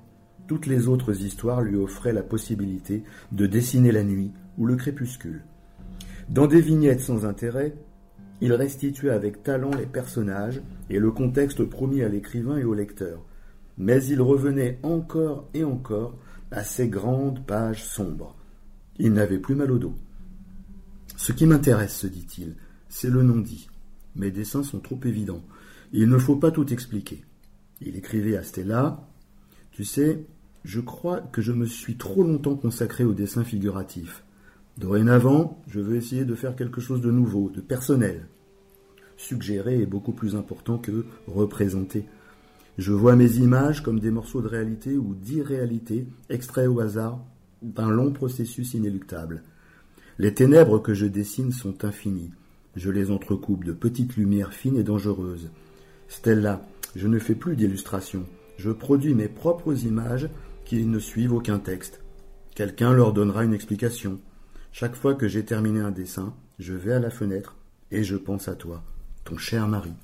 Toutes les autres histoires lui offraient la possibilité de dessiner la nuit ou le crépuscule. Dans des vignettes sans intérêt, il restituait avec talent les personnages et le contexte promis à l'écrivain et au lecteur. Mais il revenait encore et encore à ces grandes pages sombres. Il n'avait plus mal au dos. « Ce qui m'intéresse, se dit-il, c'est le non-dit. Mes dessins sont trop évidents. Il ne faut pas tout expliquer. » Il écrivait à Stella « Tu sais, je crois que je me suis trop longtemps consacré au dessin figuratif. Dorénavant, je veux essayer de faire quelque chose de nouveau, de personnel. Suggérer est beaucoup plus important que représenter. Je vois mes images comme des morceaux de réalité ou d'irréalité extraits au hasard d'un long processus inéluctable. Les ténèbres que je dessine sont infinies. Je les entrecoupe de petites lumières fines et dangereuses. Stella, je ne fais plus d'illustrations. Je produis mes propres images qui ne suivent aucun texte. Quelqu'un leur donnera une explication. Chaque fois que j'ai terminé un dessin, je vais à la fenêtre et je pense à toi, ton cher mari.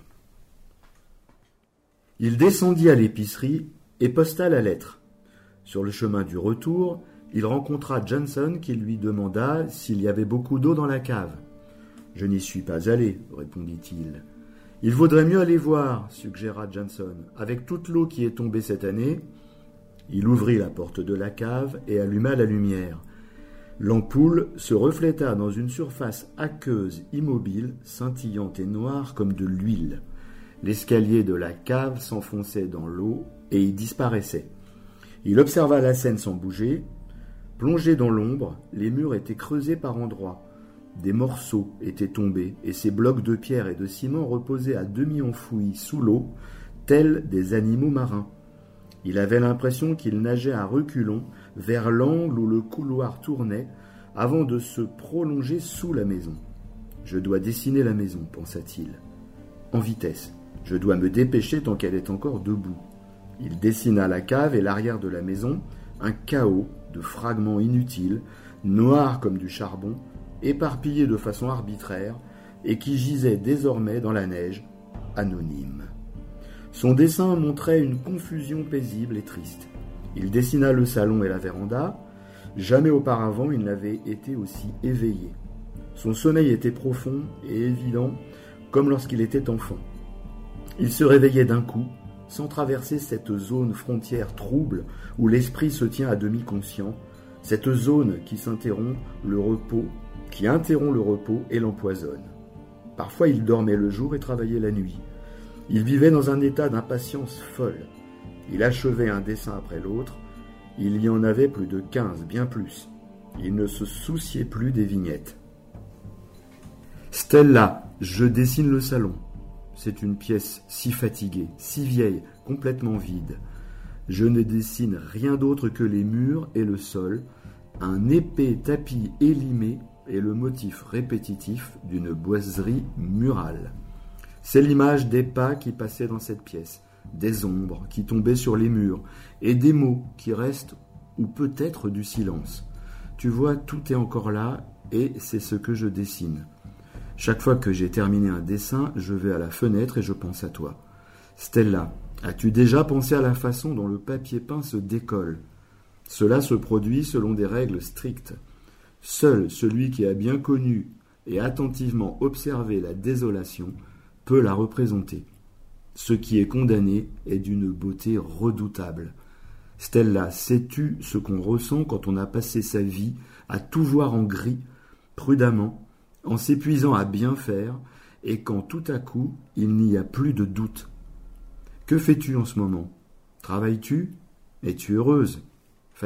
Il descendit à l'épicerie et posta la lettre. Sur le chemin du retour, il rencontra Johnson qui lui demanda s'il y avait beaucoup d'eau dans la cave. « Je n'y suis pas allé, répondit-il. « Il vaudrait mieux aller voir, suggéra Johnson. Avec toute l'eau qui est tombée cette année. » Il ouvrit la porte de la cave et alluma la lumière. L'ampoule se refléta dans une surface aqueuse immobile, scintillante et noire comme de l'huile. L'escalier de la cave s'enfonçait dans l'eau et y disparaissait. Il observa la scène sans bouger. Plongés dans l'ombre, les murs étaient creusés par endroits. Des morceaux étaient tombés et ces blocs de pierre et de ciment reposaient à demi enfouis sous l'eau, tels des animaux marins. Il avait l'impression qu'il nageait à reculons vers l'angle où le couloir tournait avant de se prolonger sous la maison. « Je dois dessiner la maison, pensa-t-il. En vitesse, je dois me dépêcher tant qu'elle est encore debout. » Il dessina la cave et l'arrière de la maison, un chaos de fragments inutiles, noirs comme du charbon, éparpillés de façon arbitraire et qui gisaient désormais dans la neige, anonymes. Son dessin montrait une confusion paisible et triste. Il dessina le salon et la véranda. Jamais auparavant il n'avait été aussi éveillé. Son sommeil était profond et évident, comme lorsqu'il était enfant. Il se réveillait d'un coup, sans traverser cette zone frontière trouble où l'esprit se tient à demi conscient, cette zone qui s'interrompt le repos, qui interrompt le repos et l'empoisonne. Parfois il dormait le jour et travaillait la nuit. Il vivait dans un état d'impatience folle. Il achevait un dessin après l'autre. Il y en avait plus de quinze, bien plus. Il ne se souciait plus des vignettes. Stella, je dessine le salon. C'est une pièce si fatiguée, si vieille, complètement vide. Je ne dessine rien d'autre que les murs et le sol, un épais tapis élimé et le motif répétitif d'une boiserie murale. C'est l'image des pas qui passaient dans cette pièce, des ombres qui tombaient sur les murs et des mots qui restent ou peut-être du silence. Tu vois, tout est encore là et c'est ce que je dessine. Chaque fois que j'ai terminé un dessin, je vais à la fenêtre et je pense à toi. Stella, as-tu déjà pensé à la façon dont le papier peint se décolle ? Cela se produit selon des règles strictes. Seul celui qui a bien connu et attentivement observé la désolation peut la représenter. Ce qui est condamné est d'une beauté redoutable. Stella, sais-tu ce qu'on ressent quand on a passé sa vie à tout voir en gris, prudemment, en s'épuisant à bien faire, et quand tout à coup, il n'y a plus de doute. Que fais-tu en ce moment ? Travailles-tu ? Es-tu heureuse ? Fatiguée ?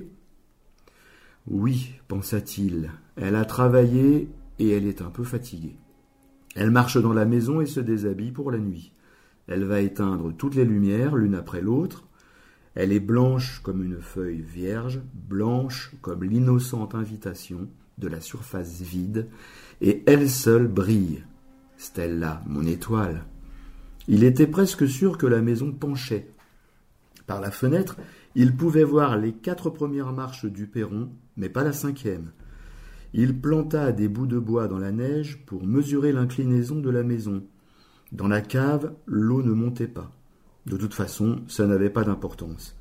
Oui, pensa-t-il, elle a travaillé et elle est un peu fatiguée. Elle marche dans la maison et se déshabille pour la nuit. Elle va éteindre toutes les lumières l'une après l'autre. Elle est blanche comme une feuille vierge, blanche comme l'innocente invitation de la surface vide, et elle seule brille. Stella, mon étoile. Il était presque sûr que la maison penchait. Par la fenêtre, il pouvait voir les quatre premières marches du perron, mais pas la cinquième. Il planta des bouts de bois dans la neige pour mesurer l'inclinaison de la maison. Dans la cave, l'eau ne montait pas. De toute façon, ça n'avait pas d'importance.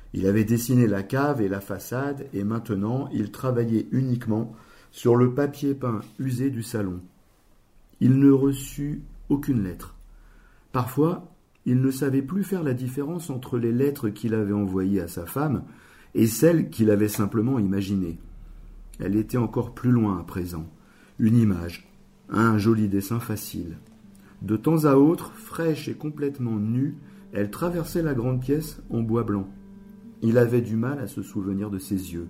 Il avait dessiné la cave et la façade et maintenant il travaillait uniquement sur le papier peint usé du salon. Il ne reçut aucune lettre. Parfois, il ne savait plus faire la différence entre les lettres qu'il avait envoyées à sa femme et celles qu'il avait simplement imaginées. Elle était encore plus loin à présent. Une image, un joli dessin facile. De temps à autre, fraîche et complètement nue, elle traversait la grande pièce en bois blanc. Il avait du mal à se souvenir de ses yeux.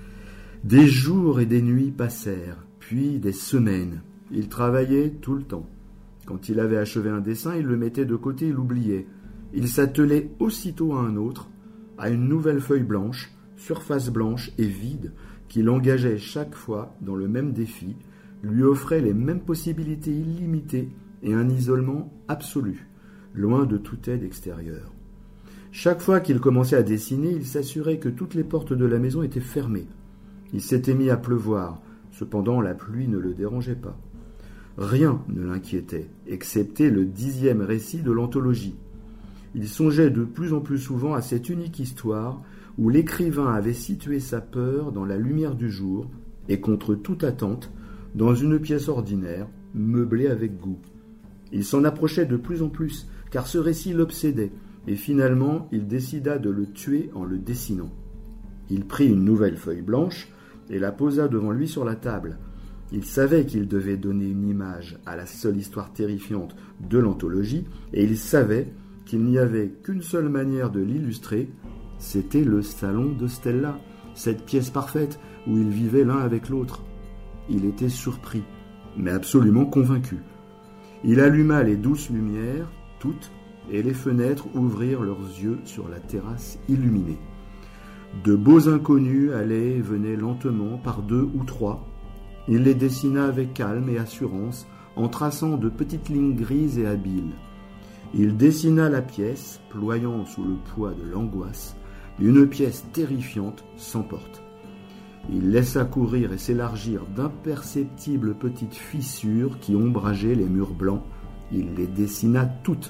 Des jours et des nuits passèrent, puis des semaines. Il travaillait tout le temps. Quand il avait achevé un dessin, il le mettait de côté et l'oubliait. Il s'attelait aussitôt à un autre, à une nouvelle feuille blanche, surface blanche et vide, qui l'engageait chaque fois dans le même défi, lui offrait les mêmes possibilités illimitées et un isolement absolu, loin de toute aide extérieure. Chaque fois qu'il commençait à dessiner, il s'assurait que toutes les portes de la maison étaient fermées. Il s'était mis à pleuvoir, cependant la pluie ne le dérangeait pas. Rien ne l'inquiétait, excepté le dixième récit de l'anthologie. Il songeait de plus en plus souvent à cette unique histoire où l'écrivain avait situé sa peur dans la lumière du jour et contre toute attente, dans une pièce ordinaire, meublée avec goût. Il s'en approchait de plus en plus, car ce récit l'obsédait, et finalement il décida de le tuer en le dessinant. Il prit une nouvelle feuille blanche et la posa devant lui sur la table. Il savait qu'il devait donner une image à la seule histoire terrifiante de l'anthologie, et il savait qu'il n'y avait qu'une seule manière de l'illustrer, c'était le salon de Stella, cette pièce parfaite où ils vivaient l'un avec l'autre. Il était surpris, mais absolument convaincu. Il alluma les douces lumières, toutes, et les fenêtres ouvrirent leurs yeux sur la terrasse illuminée. De beaux inconnus allaient et venaient lentement par deux ou trois. Il les dessina avec calme et assurance, en traçant de petites lignes grises et habiles. Il dessina la pièce, ployant sous le poids de l'angoisse, une pièce terrifiante sans porte. Il laissa courir et s'élargir d'imperceptibles petites fissures qui ombrageaient les murs blancs. Il les dessina toutes.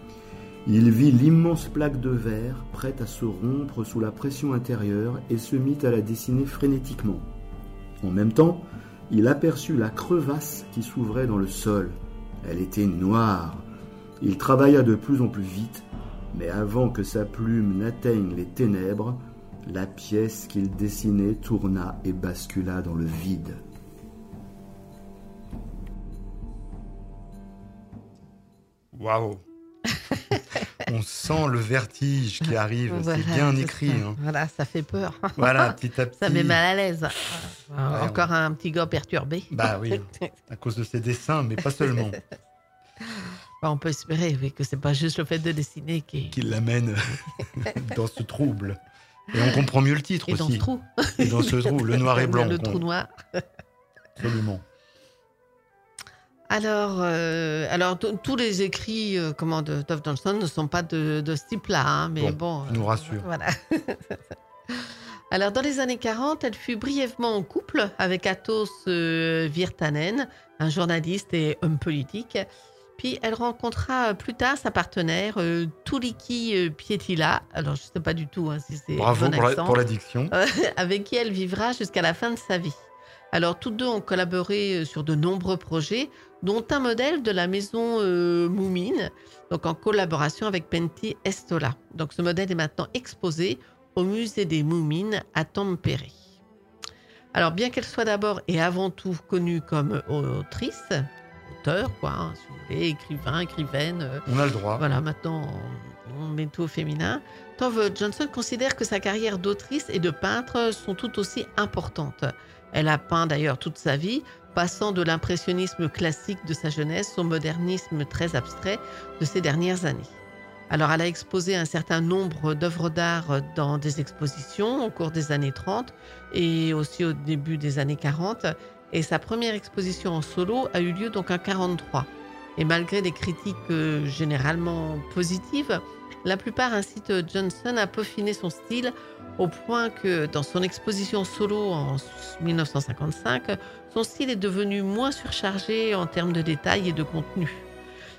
Il vit l'immense plaque de verre, prête à se rompre sous la pression intérieure, et se mit à la dessiner frénétiquement. En même temps, il aperçut la crevasse qui s'ouvrait dans le sol. Elle était noire. Il travailla de plus en plus vite, mais avant que sa plume n'atteigne les ténèbres, la pièce qu'il dessinait tourna et bascula dans le vide. Waouh. On sent le vertige qui arrive, Voilà, c'est bien c'est écrit. ça. Hein. Voilà, ça fait peur. Voilà, petit à petit. Ça met mal à l'aise. Ouais, Encore un petit gars perturbé. Bah oui, à cause de ses dessins, mais pas seulement. Bah, on peut espérer oui, que c'est pas juste le fait de dessiner qui, Qui l'amène dans ce trouble. Et on comprend mieux le titre et aussi. dans ce trou. Et dans ce trou, le noir et blanc. Le qu'on- trou noir. Absolument. Alors, euh, alors t- tous les écrits euh, comment, de Tove Jansson ne sont pas de, de ce type-là, hein, mais bon. Bon, nous rassure. Voilà. Alors, dans les années quarante, elle fut brièvement en couple avec Athos euh, Virtanen, un journaliste et homme politique. Puis, elle rencontra euh, plus tard sa partenaire, euh, Tuliki euh, Pietila. Alors, je ne sais pas du tout hein, si c'est Bravo bon pour, la, accent. pour l'addiction. Avec qui elle vivra jusqu'à la fin de sa vie. Alors, tous deux ont collaboré sur de nombreux projets, dont un modèle de la maison euh, Moumine, donc en collaboration avec Pentti Estola. Donc, ce modèle est maintenant exposé au musée des Moumines à Tampere. Alors, bien qu'elle soit d'abord et avant tout connue comme autrice, auteur, quoi, hein, si vous voulez, écrivain, écrivaine, euh, On a le droit. voilà, maintenant, on, on met tout au féminin. Tove Jansson considère que sa carrière d'autrice et de peintre sont tout aussi importantes. Elle a peint d'ailleurs toute sa vie, passant de l'impressionnisme classique de sa jeunesse au modernisme très abstrait de ces dernières années. Alors, elle a exposé un certain nombre d'œuvres d'art dans des expositions au cours des années trente et aussi au début des années quarante. Et sa première exposition en solo a eu lieu donc en quarante-trois. Et malgré des critiques euh, généralement positives, la plupart incitent Jansson à peaufiner son style au point que dans son exposition solo en dix-neuf cent cinquante-cinq, son style est devenu moins surchargé en termes de détails et de contenu.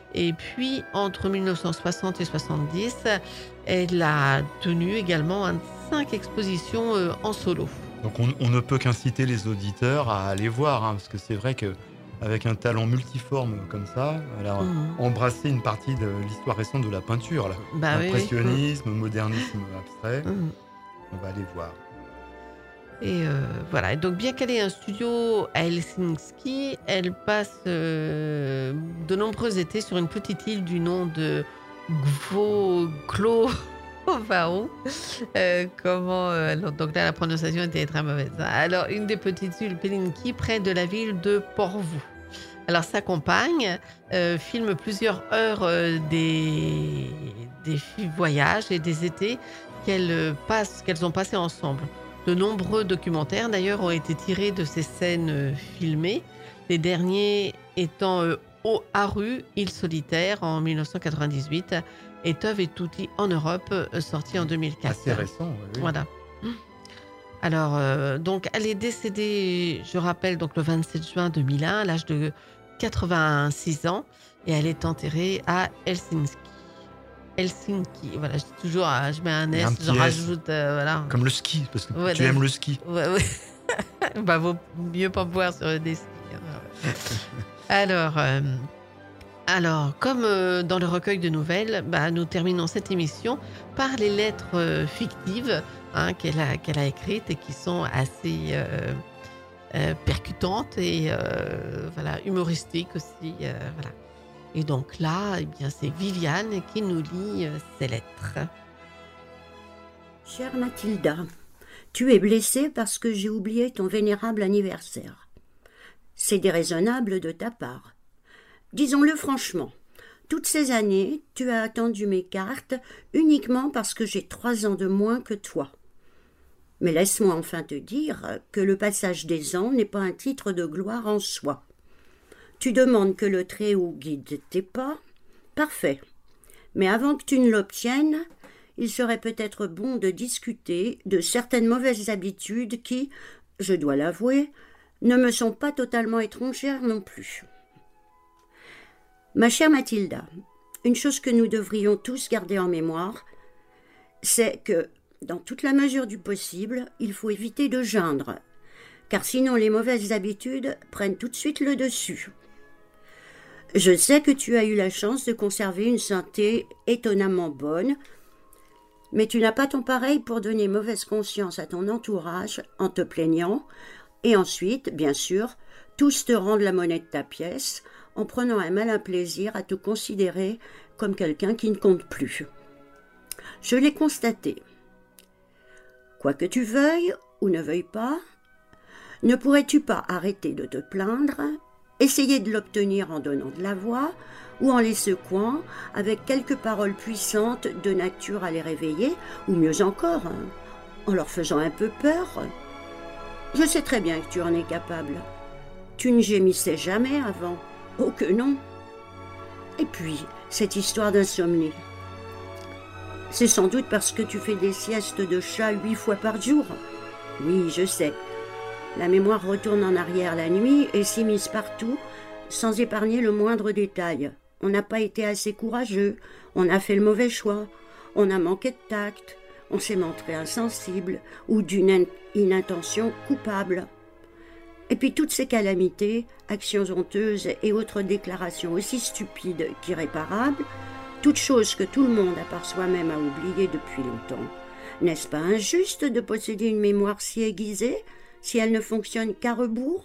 Et puis, entre mille neuf cent soixante et soixante-dix, elle a tenu également hein, cinq expositions euh, en solo. Donc on, on ne peut qu'inciter les auditeurs à aller voir, hein, parce que c'est vrai qu'avec un talent multiforme comme ça, elle a Mhm. embrassé une partie de l'histoire récente de la peinture. Là. Bah oui, oui. Impressionnisme, modernisme abstrait, Mhm. on va aller voir. Et euh, voilà. Et donc, bien qu'elle ait un studio à Helsinki, elle passe euh, de nombreux étés sur une petite île du nom de Gvoklovao. Euh, comment euh, alors, donc là, la prononciation était très mauvaise. hein. Alors, une des petites îles Pelinki, près de la ville de Porvoo. Alors, sa compagne euh, filme plusieurs heures euh, des, des voyages et des étés qu'elles euh, passent, qu'elles ont passés ensemble. De nombreux documentaires, d'ailleurs, ont été tirés de ces scènes euh, filmées. Les derniers étant euh, Oahu, île solitaire, en mille neuf cent quatre-vingt-dix-huit, et Tove et Tutti en Europe, euh, sorti en deux mille quatre. Assez récent, oui, oui. Voilà. Alors, euh, donc, elle est décédée, je rappelle, donc le vingt-sept juin deux mille un, à l'âge de quatre-vingt-six ans, et elle est enterrée à Helsinki. Helsinki, voilà, je dis toujours, ah, je mets un Et S, un je petit S. rajoute, euh, voilà. Comme le ski, parce que Ouais, tu de- aimes le ski. Ouais, ouais. bah, vaut mieux pas boire sur des skis. hein. Alors, euh, alors, comme euh, dans le recueil de nouvelles, bah, nous terminons cette émission par les lettres euh, fictives hein, qu'elle a, qu'elle a écrites et qui sont assez euh, euh, percutantes et euh, voilà, humoristiques aussi. euh, voilà. Et donc là, eh bien, c'est Viviane qui nous lit euh, ces lettres. Chère Mathilda, tu es blessée parce que j'ai oublié ton vénérable anniversaire. C'est déraisonnable de ta part. Disons-le franchement, toutes ces années, tu as attendu mes cartes uniquement parce que j'ai trois ans de moins que toi. Mais laisse-moi enfin te dire que le passage des ans n'est pas un titre de gloire en soi. Tu demandes que le Très-Haut guide tes pas. Parfait. Mais avant que tu ne l'obtiennes, il serait peut-être bon de discuter de certaines mauvaises habitudes qui, je dois l'avouer, ne me sont pas totalement étrangères non plus. Ma chère Mathilda, une chose que nous devrions tous garder en mémoire, c'est que, dans toute la mesure du possible, il faut éviter de geindre, car sinon les mauvaises habitudes prennent tout de suite le dessus. Je sais que tu as eu la chance de conserver une santé étonnamment bonne, mais tu n'as pas ton pareil pour donner mauvaise conscience à ton entourage en te plaignant, et ensuite, bien sûr, tous te rendent la monnaie de ta pièce en prenant un malin plaisir à te considérer comme quelqu'un qui ne compte plus. Je l'ai constaté. Quoi que tu veuilles ou ne veuilles pas, ne pourrais-tu pas arrêter de te plaindre, essayer de l'obtenir en donnant de la voix ou en les secouant avec quelques paroles puissantes de nature à les réveiller, ou mieux encore, en leur faisant un peu peur? Je sais très bien que tu en es capable. Tu ne gémissais jamais avant. Oh que non. Et puis, cette histoire d'insomnie. C'est sans doute parce que tu fais des siestes de chat huit fois par jour. Oui, je sais. La mémoire retourne en arrière la nuit et s'immisce partout, sans épargner le moindre détail. On n'a pas été assez courageux, on a fait le mauvais choix, on a manqué de tact, on s'est montré insensible ou d'une in- inintention coupable. Et puis toutes ces calamités, actions honteuses et autres déclarations aussi stupides qu'irréparables, toutes choses que tout le monde à part soi-même a oubliées depuis longtemps. N'est-ce pas injuste de posséder une mémoire si aiguisée si elle ne fonctionne qu'à rebours?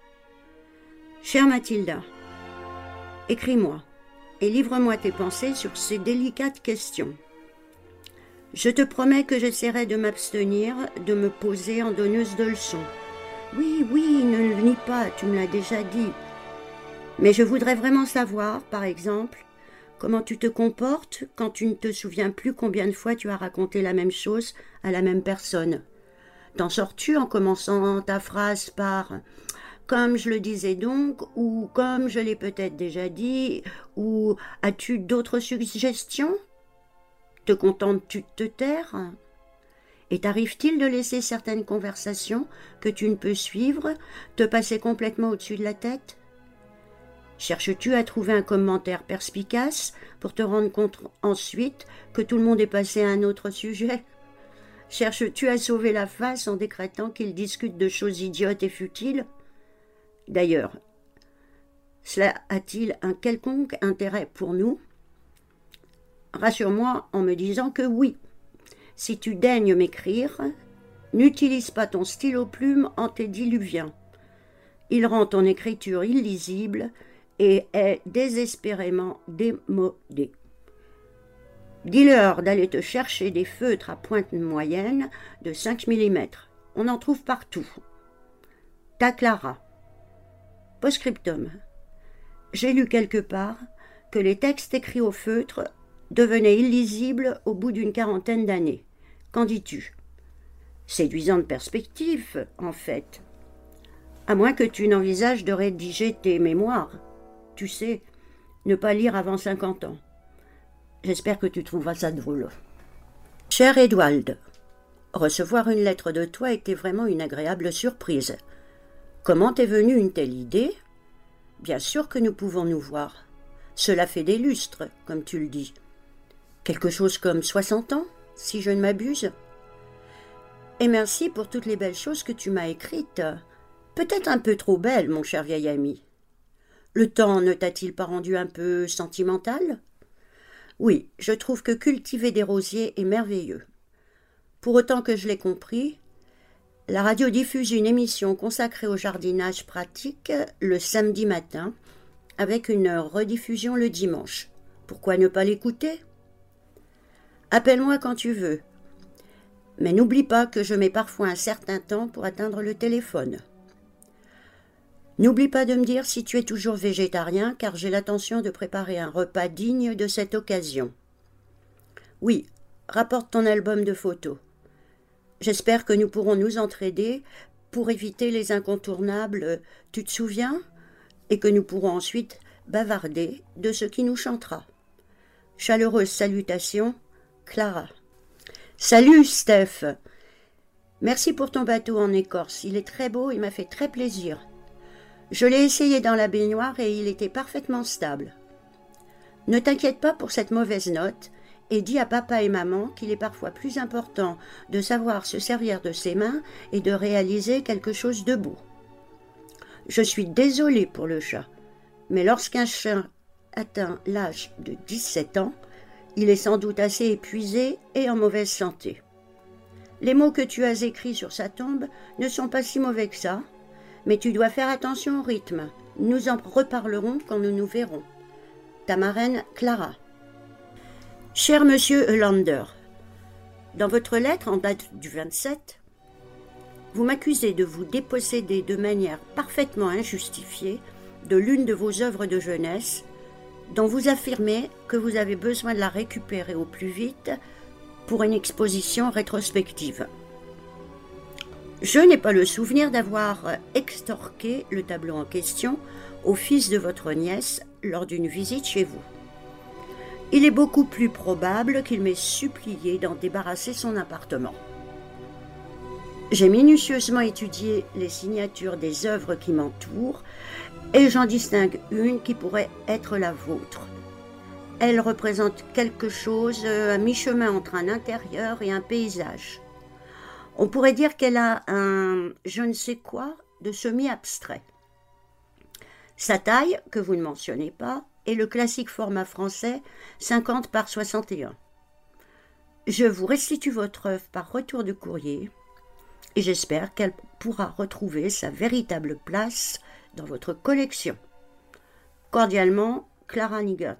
Chère Mathilda, écris-moi et livre-moi tes pensées sur ces délicates questions. Je te promets que j'essaierai de m'abstenir de me poser en donneuse de leçons. Oui, oui, ne le nie pas, tu me l'as déjà dit. Mais je voudrais vraiment savoir, par exemple, comment tu te comportes quand tu ne te souviens plus combien de fois tu as raconté la même chose à la même personne. T'en sors-tu en commençant ta phrase par « comme je le disais donc » ou « comme je l'ai peut-être déjà dit » ou « as-tu d'autres suggestions » ? Te contentes-tu de te taire ? Et t'arrive-t-il de laisser certaines conversations que tu ne peux suivre te passer complètement au-dessus de la tête ? Cherches-tu à trouver un commentaire perspicace pour te rendre compte ensuite que tout le monde est passé à un autre sujet? Cherches-tu à sauver la face en décrétant qu'ils discutent de choses idiotes et futiles? D'ailleurs, cela a-t-il un quelconque intérêt pour nous? Rassure-moi en me disant que oui. Si tu daignes m'écrire, n'utilise pas ton stylo-plume antédiluvien. Il rend ton écriture illisible et est désespérément démodé. Dis-leur d'aller te chercher des feutres à pointe moyenne de cinq millimètres. On en trouve partout. Ta Clara. Postscriptum. J'ai lu quelque part que les textes écrits au feutre devenaient illisibles au bout d'une quarantaine d'années. Qu'en dis-tu? Séduisante perspective, en fait. À moins que tu n'envisages de rédiger tes mémoires. Tu sais, ne pas lire avant cinquante ans. J'espère que tu trouveras ça drôle. Cher Edwald, recevoir une lettre de toi était vraiment une agréable surprise. Comment t'est venue une telle idée? Bien sûr que nous pouvons nous voir. Cela fait des lustres, comme tu le dis. Quelque chose comme soixante ans, si je ne m'abuse. Et merci pour toutes les belles choses que tu m'as écrites. Peut-être un peu trop belles, mon cher vieil ami. Le temps ne t'a-t-il pas rendu un peu sentimental? Oui, je trouve que cultiver des rosiers est merveilleux. Pour autant que je l'ai compris, la radio diffuse une émission consacrée au jardinage pratique le samedi matin, avec une rediffusion le dimanche. Pourquoi ne pas l'écouter? Appelle-moi quand tu veux. Mais n'oublie pas que je mets parfois un certain temps pour atteindre le téléphone. N'oublie pas de me dire si tu es toujours végétarien, car j'ai l'intention de préparer un repas digne de cette occasion. Oui, rapporte ton album de photos. J'espère que nous pourrons nous entraider pour éviter les incontournables « tu te souviens ?» et que nous pourrons ensuite bavarder de ce qui nous chantera. Chaleureuse salutation, Clara. Salut, Steph. Merci pour ton bateau en écorce. Il est très beau et m'a fait très plaisir. Je l'ai essayé dans la baignoire et il était parfaitement stable. Ne t'inquiète pas pour cette mauvaise note et dis à papa et maman qu'il est parfois plus important de savoir se servir de ses mains et de réaliser quelque chose de beau. Je suis désolée pour le chat, mais lorsqu'un chat atteint l'âge de dix-sept ans, il est sans doute assez épuisé et en mauvaise santé. Les mots que tu as écrits sur sa tombe ne sont pas si mauvais que ça, mais tu dois faire attention au rythme. Nous en reparlerons quand nous nous verrons. Ta marraine Clara. Cher monsieur Eulander, dans votre lettre en date du vingt-sept, vous m'accusez de vous déposséder de manière parfaitement injustifiée de l'une de vos œuvres de jeunesse, dont vous affirmez que vous avez besoin de la récupérer au plus vite pour une exposition rétrospective. Je n'ai pas le souvenir d'avoir extorqué le tableau en question au fils de votre nièce lors d'une visite chez vous. Il est beaucoup plus probable qu'il m'ait supplié d'en débarrasser son appartement. J'ai minutieusement étudié les signatures des œuvres qui m'entourent et j'en distingue une qui pourrait être la vôtre. Elle représente quelque chose à mi-chemin entre un intérieur et un paysage. On pourrait dire qu'elle a un je ne sais quoi de semi-abstrait. Sa taille, que vous ne mentionnez pas, est le classique format français cinquante par soixante et un. Je vous restitue votre œuvre par retour de courrier et j'espère qu'elle pourra retrouver sa véritable place dans votre collection. Cordialement, Clara Nigard.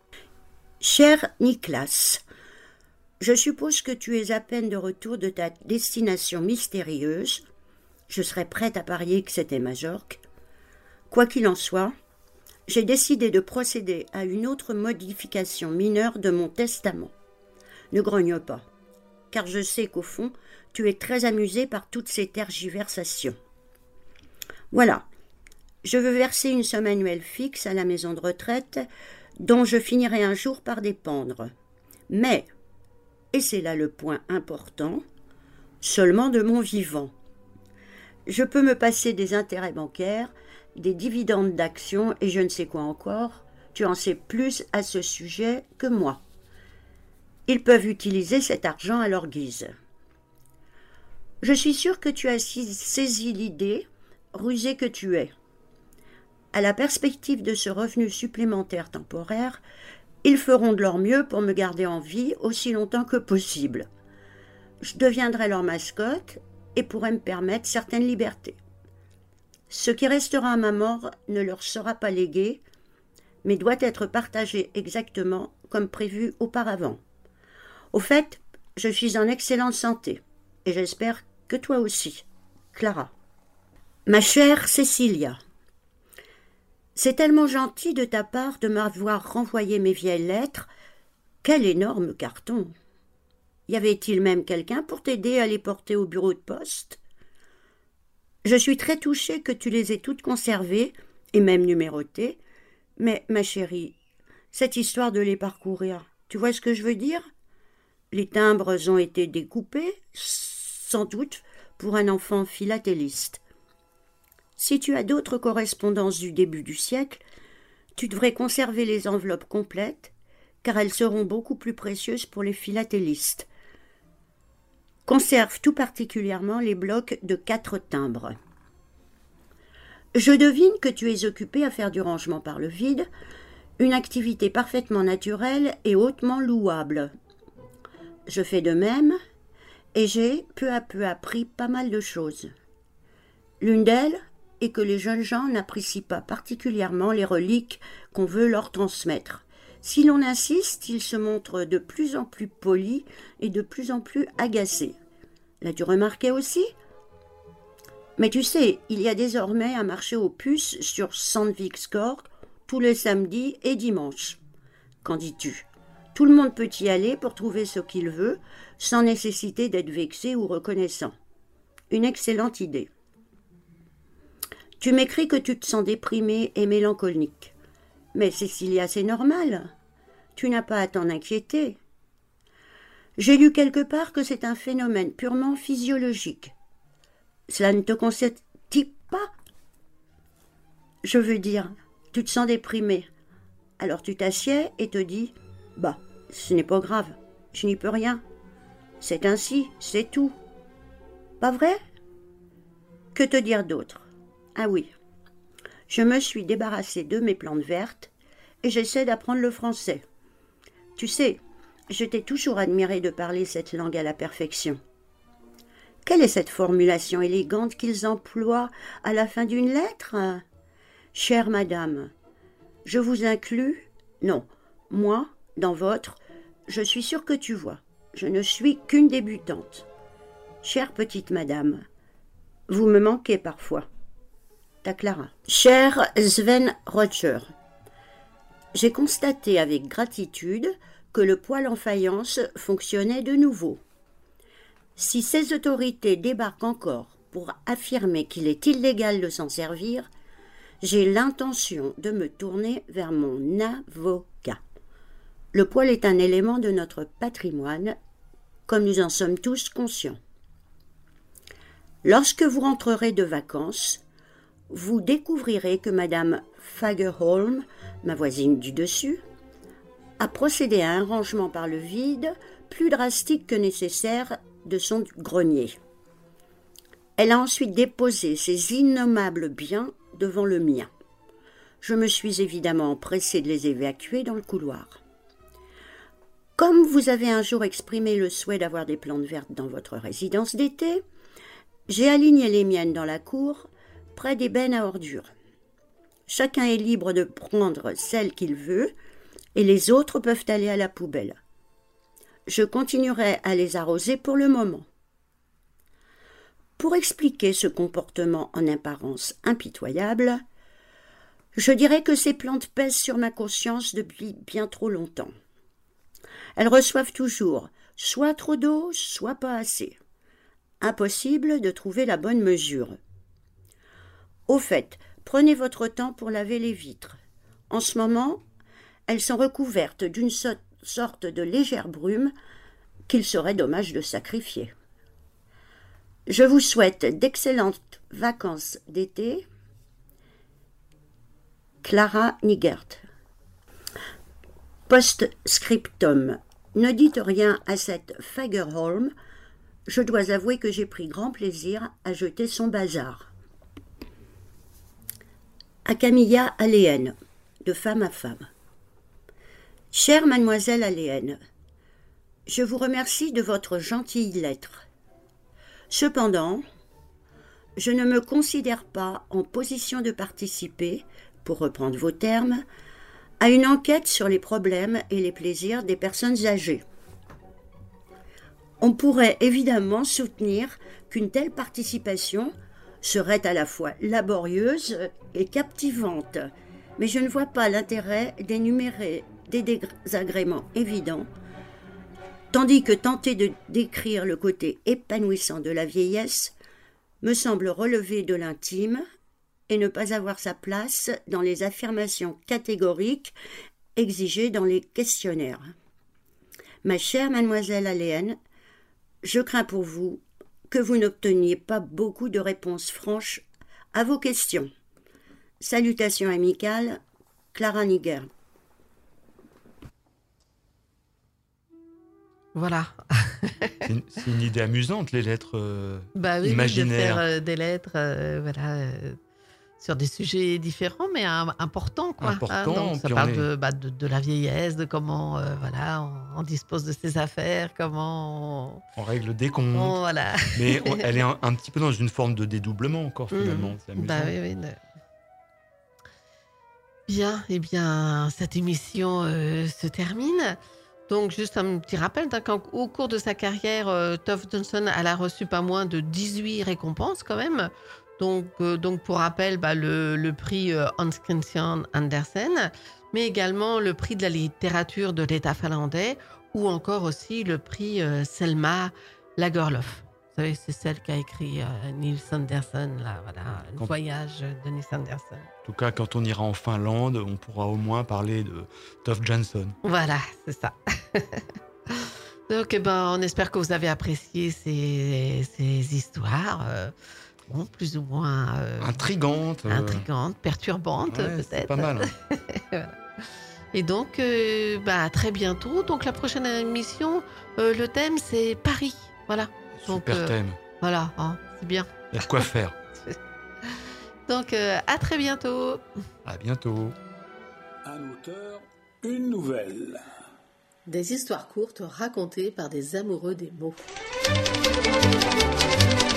Cher Nicolas, je suppose que tu es à peine de retour de ta destination mystérieuse. Je serais prête à parier que c'était Majorque. Quoi qu'il en soit, j'ai décidé de procéder à une autre modification mineure de mon testament. Ne grogne pas, car je sais qu'au fond, tu es très amusé par toutes ces tergiversations. Voilà, je veux verser une somme annuelle fixe à la maison de retraite, dont je finirai un jour par dépendre. Mais, et c'est là le point important, seulement de mon vivant. Je peux me passer des intérêts bancaires, des dividendes d'actions et je ne sais quoi encore. Tu en sais plus à ce sujet que moi. Ils peuvent utiliser cet argent à leur guise. Je suis sûre que tu as saisi l'idée, rusé que tu es. À la perspective de ce revenu supplémentaire temporaire, ils feront de leur mieux pour me garder en vie aussi longtemps que possible. Je deviendrai leur mascotte et pourrai me permettre certaines libertés. Ce qui restera à ma mort ne leur sera pas légué, mais doit être partagé exactement comme prévu auparavant. Au fait, je suis en excellente santé, et j'espère que toi aussi. Clara. Ma chère Cécilia, c'est tellement gentil de ta part de m'avoir renvoyé mes vieilles lettres. Quel énorme carton! Y avait-il même quelqu'un pour t'aider à les porter au bureau de poste? Je suis très touchée que tu les aies toutes conservées, et même numérotées, mais, ma chérie, cette histoire de les parcourir, tu vois ce que je veux dire? Les timbres ont été découpés, sans doute, pour un enfant philatéliste. Si tu as d'autres correspondances du début du siècle, tu devrais conserver les enveloppes complètes, car elles seront beaucoup plus précieuses pour les philatélistes. Conserve tout particulièrement les blocs de quatre timbres. Je devine que tu es occupé à faire du rangement par le vide, une activité parfaitement naturelle et hautement louable. Je fais de même, et j'ai peu à peu appris pas mal de choses. L'une d'elles est que les jeunes gens n'apprécient pas particulièrement les reliques qu'on veut leur transmettre. Si l'on insiste, ils se montrent de plus en plus polis et de plus en plus agacés. L'as-tu remarqué aussi? Mais tu sais, il y a désormais un marché aux puces sur Sandviks Court tous les samedis et dimanches. Qu'en dis-tu? Tout le monde peut y aller pour trouver ce qu'il veut, sans nécessité d'être vexé ou reconnaissant. Une excellente idée. Tu m'écris que tu te sens déprimée et mélancolique. Mais Cécilia, c'est normal. Tu n'as pas à t'en inquiéter. J'ai lu quelque part que c'est un phénomène purement physiologique. Cela ne te concerne pas? Je veux dire, tu te sens déprimée. Alors tu t'assieds et te dis, bah, ce n'est pas grave, je n'y peux rien. C'est ainsi, c'est tout. Pas vrai? Que te dire d'autre? Ah oui, je me suis débarrassée de mes plantes vertes et j'essaie d'apprendre le français. Tu sais, je t'ai toujours admiré de parler cette langue à la perfection. Quelle est cette formulation élégante qu'ils emploient à la fin d'une lettre? Chère madame, je vous inclus, non, moi, dans votre, je suis sûre que tu vois, je ne suis qu'une débutante. Chère petite madame, vous me manquez parfois. Ta Clara. Cher Sven Roger, j'ai constaté avec gratitude que le poêle en faïence fonctionnait de nouveau. Si ces autorités débarquent encore pour affirmer qu'il est illégal de s'en servir, j'ai l'intention de me tourner vers mon avocat. Le poêle est un élément de notre patrimoine, comme nous en sommes tous conscients. Lorsque vous rentrerez de vacances, vous découvrirez que Madame Fagerholm, ma voisine du dessus, a procédé à un rangement par le vide plus drastique que nécessaire de son grenier. Elle a ensuite déposé ses innommables biens devant le mien. Je me suis évidemment empressée de les évacuer dans le couloir. Comme vous avez un jour exprimé le souhait d'avoir des plantes vertes dans votre résidence d'été, j'ai aligné les miennes dans la cour, près des bennes à ordures. Chacun est libre de prendre celle qu'il veut, et les autres peuvent aller à la poubelle. Je continuerai à les arroser pour le moment. Pour expliquer ce comportement en apparence impitoyable, je dirais que ces plantes pèsent sur ma conscience depuis bien trop longtemps. Elles reçoivent toujours soit trop d'eau, soit pas assez. Impossible de trouver la bonne mesure. Au fait, prenez votre temps pour laver les vitres. En ce moment, elles sont recouvertes d'une sorte de légère brume qu'il serait dommage de sacrifier. Je vous souhaite d'excellentes vacances d'été Clara Nigert. Post-scriptum. Ne dites rien à cette Fagerholm. Je dois avouer que j'ai pris grand plaisir à jeter son bazar. À Camilla Aléenne, de femme à femme. Chère mademoiselle Aléenne, je vous remercie de votre gentille lettre. Cependant, je ne me considère pas en position de participer, pour reprendre vos termes, à une enquête sur les problèmes et les plaisirs des personnes âgées. On pourrait évidemment soutenir qu'une telle participation serait à la fois laborieuse et captivante, mais je ne vois pas l'intérêt d'énumérer des désagréments évidents, tandis que tenter de décrire le côté épanouissant de la vieillesse me semble relever de l'intime et ne pas avoir sa place dans les affirmations catégoriques exigées dans les questionnaires. Ma chère mademoiselle Aléenne, je crains pour vous que vous n'obteniez pas beaucoup de réponses franches à vos questions. Salutations amicales, Clara Nigert. Voilà. C'est une, c'est une idée amusante, les lettres euh, bah oui, imaginaires. De faire euh, des lettres euh, voilà, euh, sur des sujets différents, mais um, importants. Quoi, Important, hein, donc, ça puis parle on est- de, bah, de, de la vieillesse, de comment euh, voilà, on, on dispose de ses affaires, comment On règle des on... comptes. on- voilà. Mais on- elle est un, un petit peu dans une forme de dédoublement encore, finalement. Mhm. C'est amusant. Bah oui, oui, le- Bien, eh bien, cette émission euh, se termine. Donc, juste un petit rappel, hein, qu'en- au cours de sa carrière, euh, Tove Jansson elle a reçu pas moins de dix-huit récompenses quand même. Donc, euh, donc pour rappel, bah, le, le prix euh, Hans Christian Andersen, mais également le prix de la littérature de l'État finlandais, ou encore aussi le prix euh, Selma Lagerlöf. Vous savez, c'est celle qu'a écrit euh, Nils Andersen, là, voilà, le Quand- voyage de Nils Andersen. En tout cas, quand on ira en Finlande, on pourra au moins parler de Tove Jansson. Voilà, c'est ça. Donc, eh ben, on espère que vous avez apprécié ces, ces histoires, euh, bon, plus ou moins euh, Intrigante. euh, intrigantes, perturbantes, ouais, c'est peut-être. pas mal. hein. Voilà. Et donc, euh, bah, à très bientôt. Donc, la prochaine émission, euh, le thème, c'est Paris. Voilà. Donc, Super euh, thème. Voilà, hein, c'est bien. Il y a de quoi faire. Donc, euh, à très bientôt. À bientôt. Un auteur, une nouvelle. Des histoires courtes racontées par des amoureux des mots.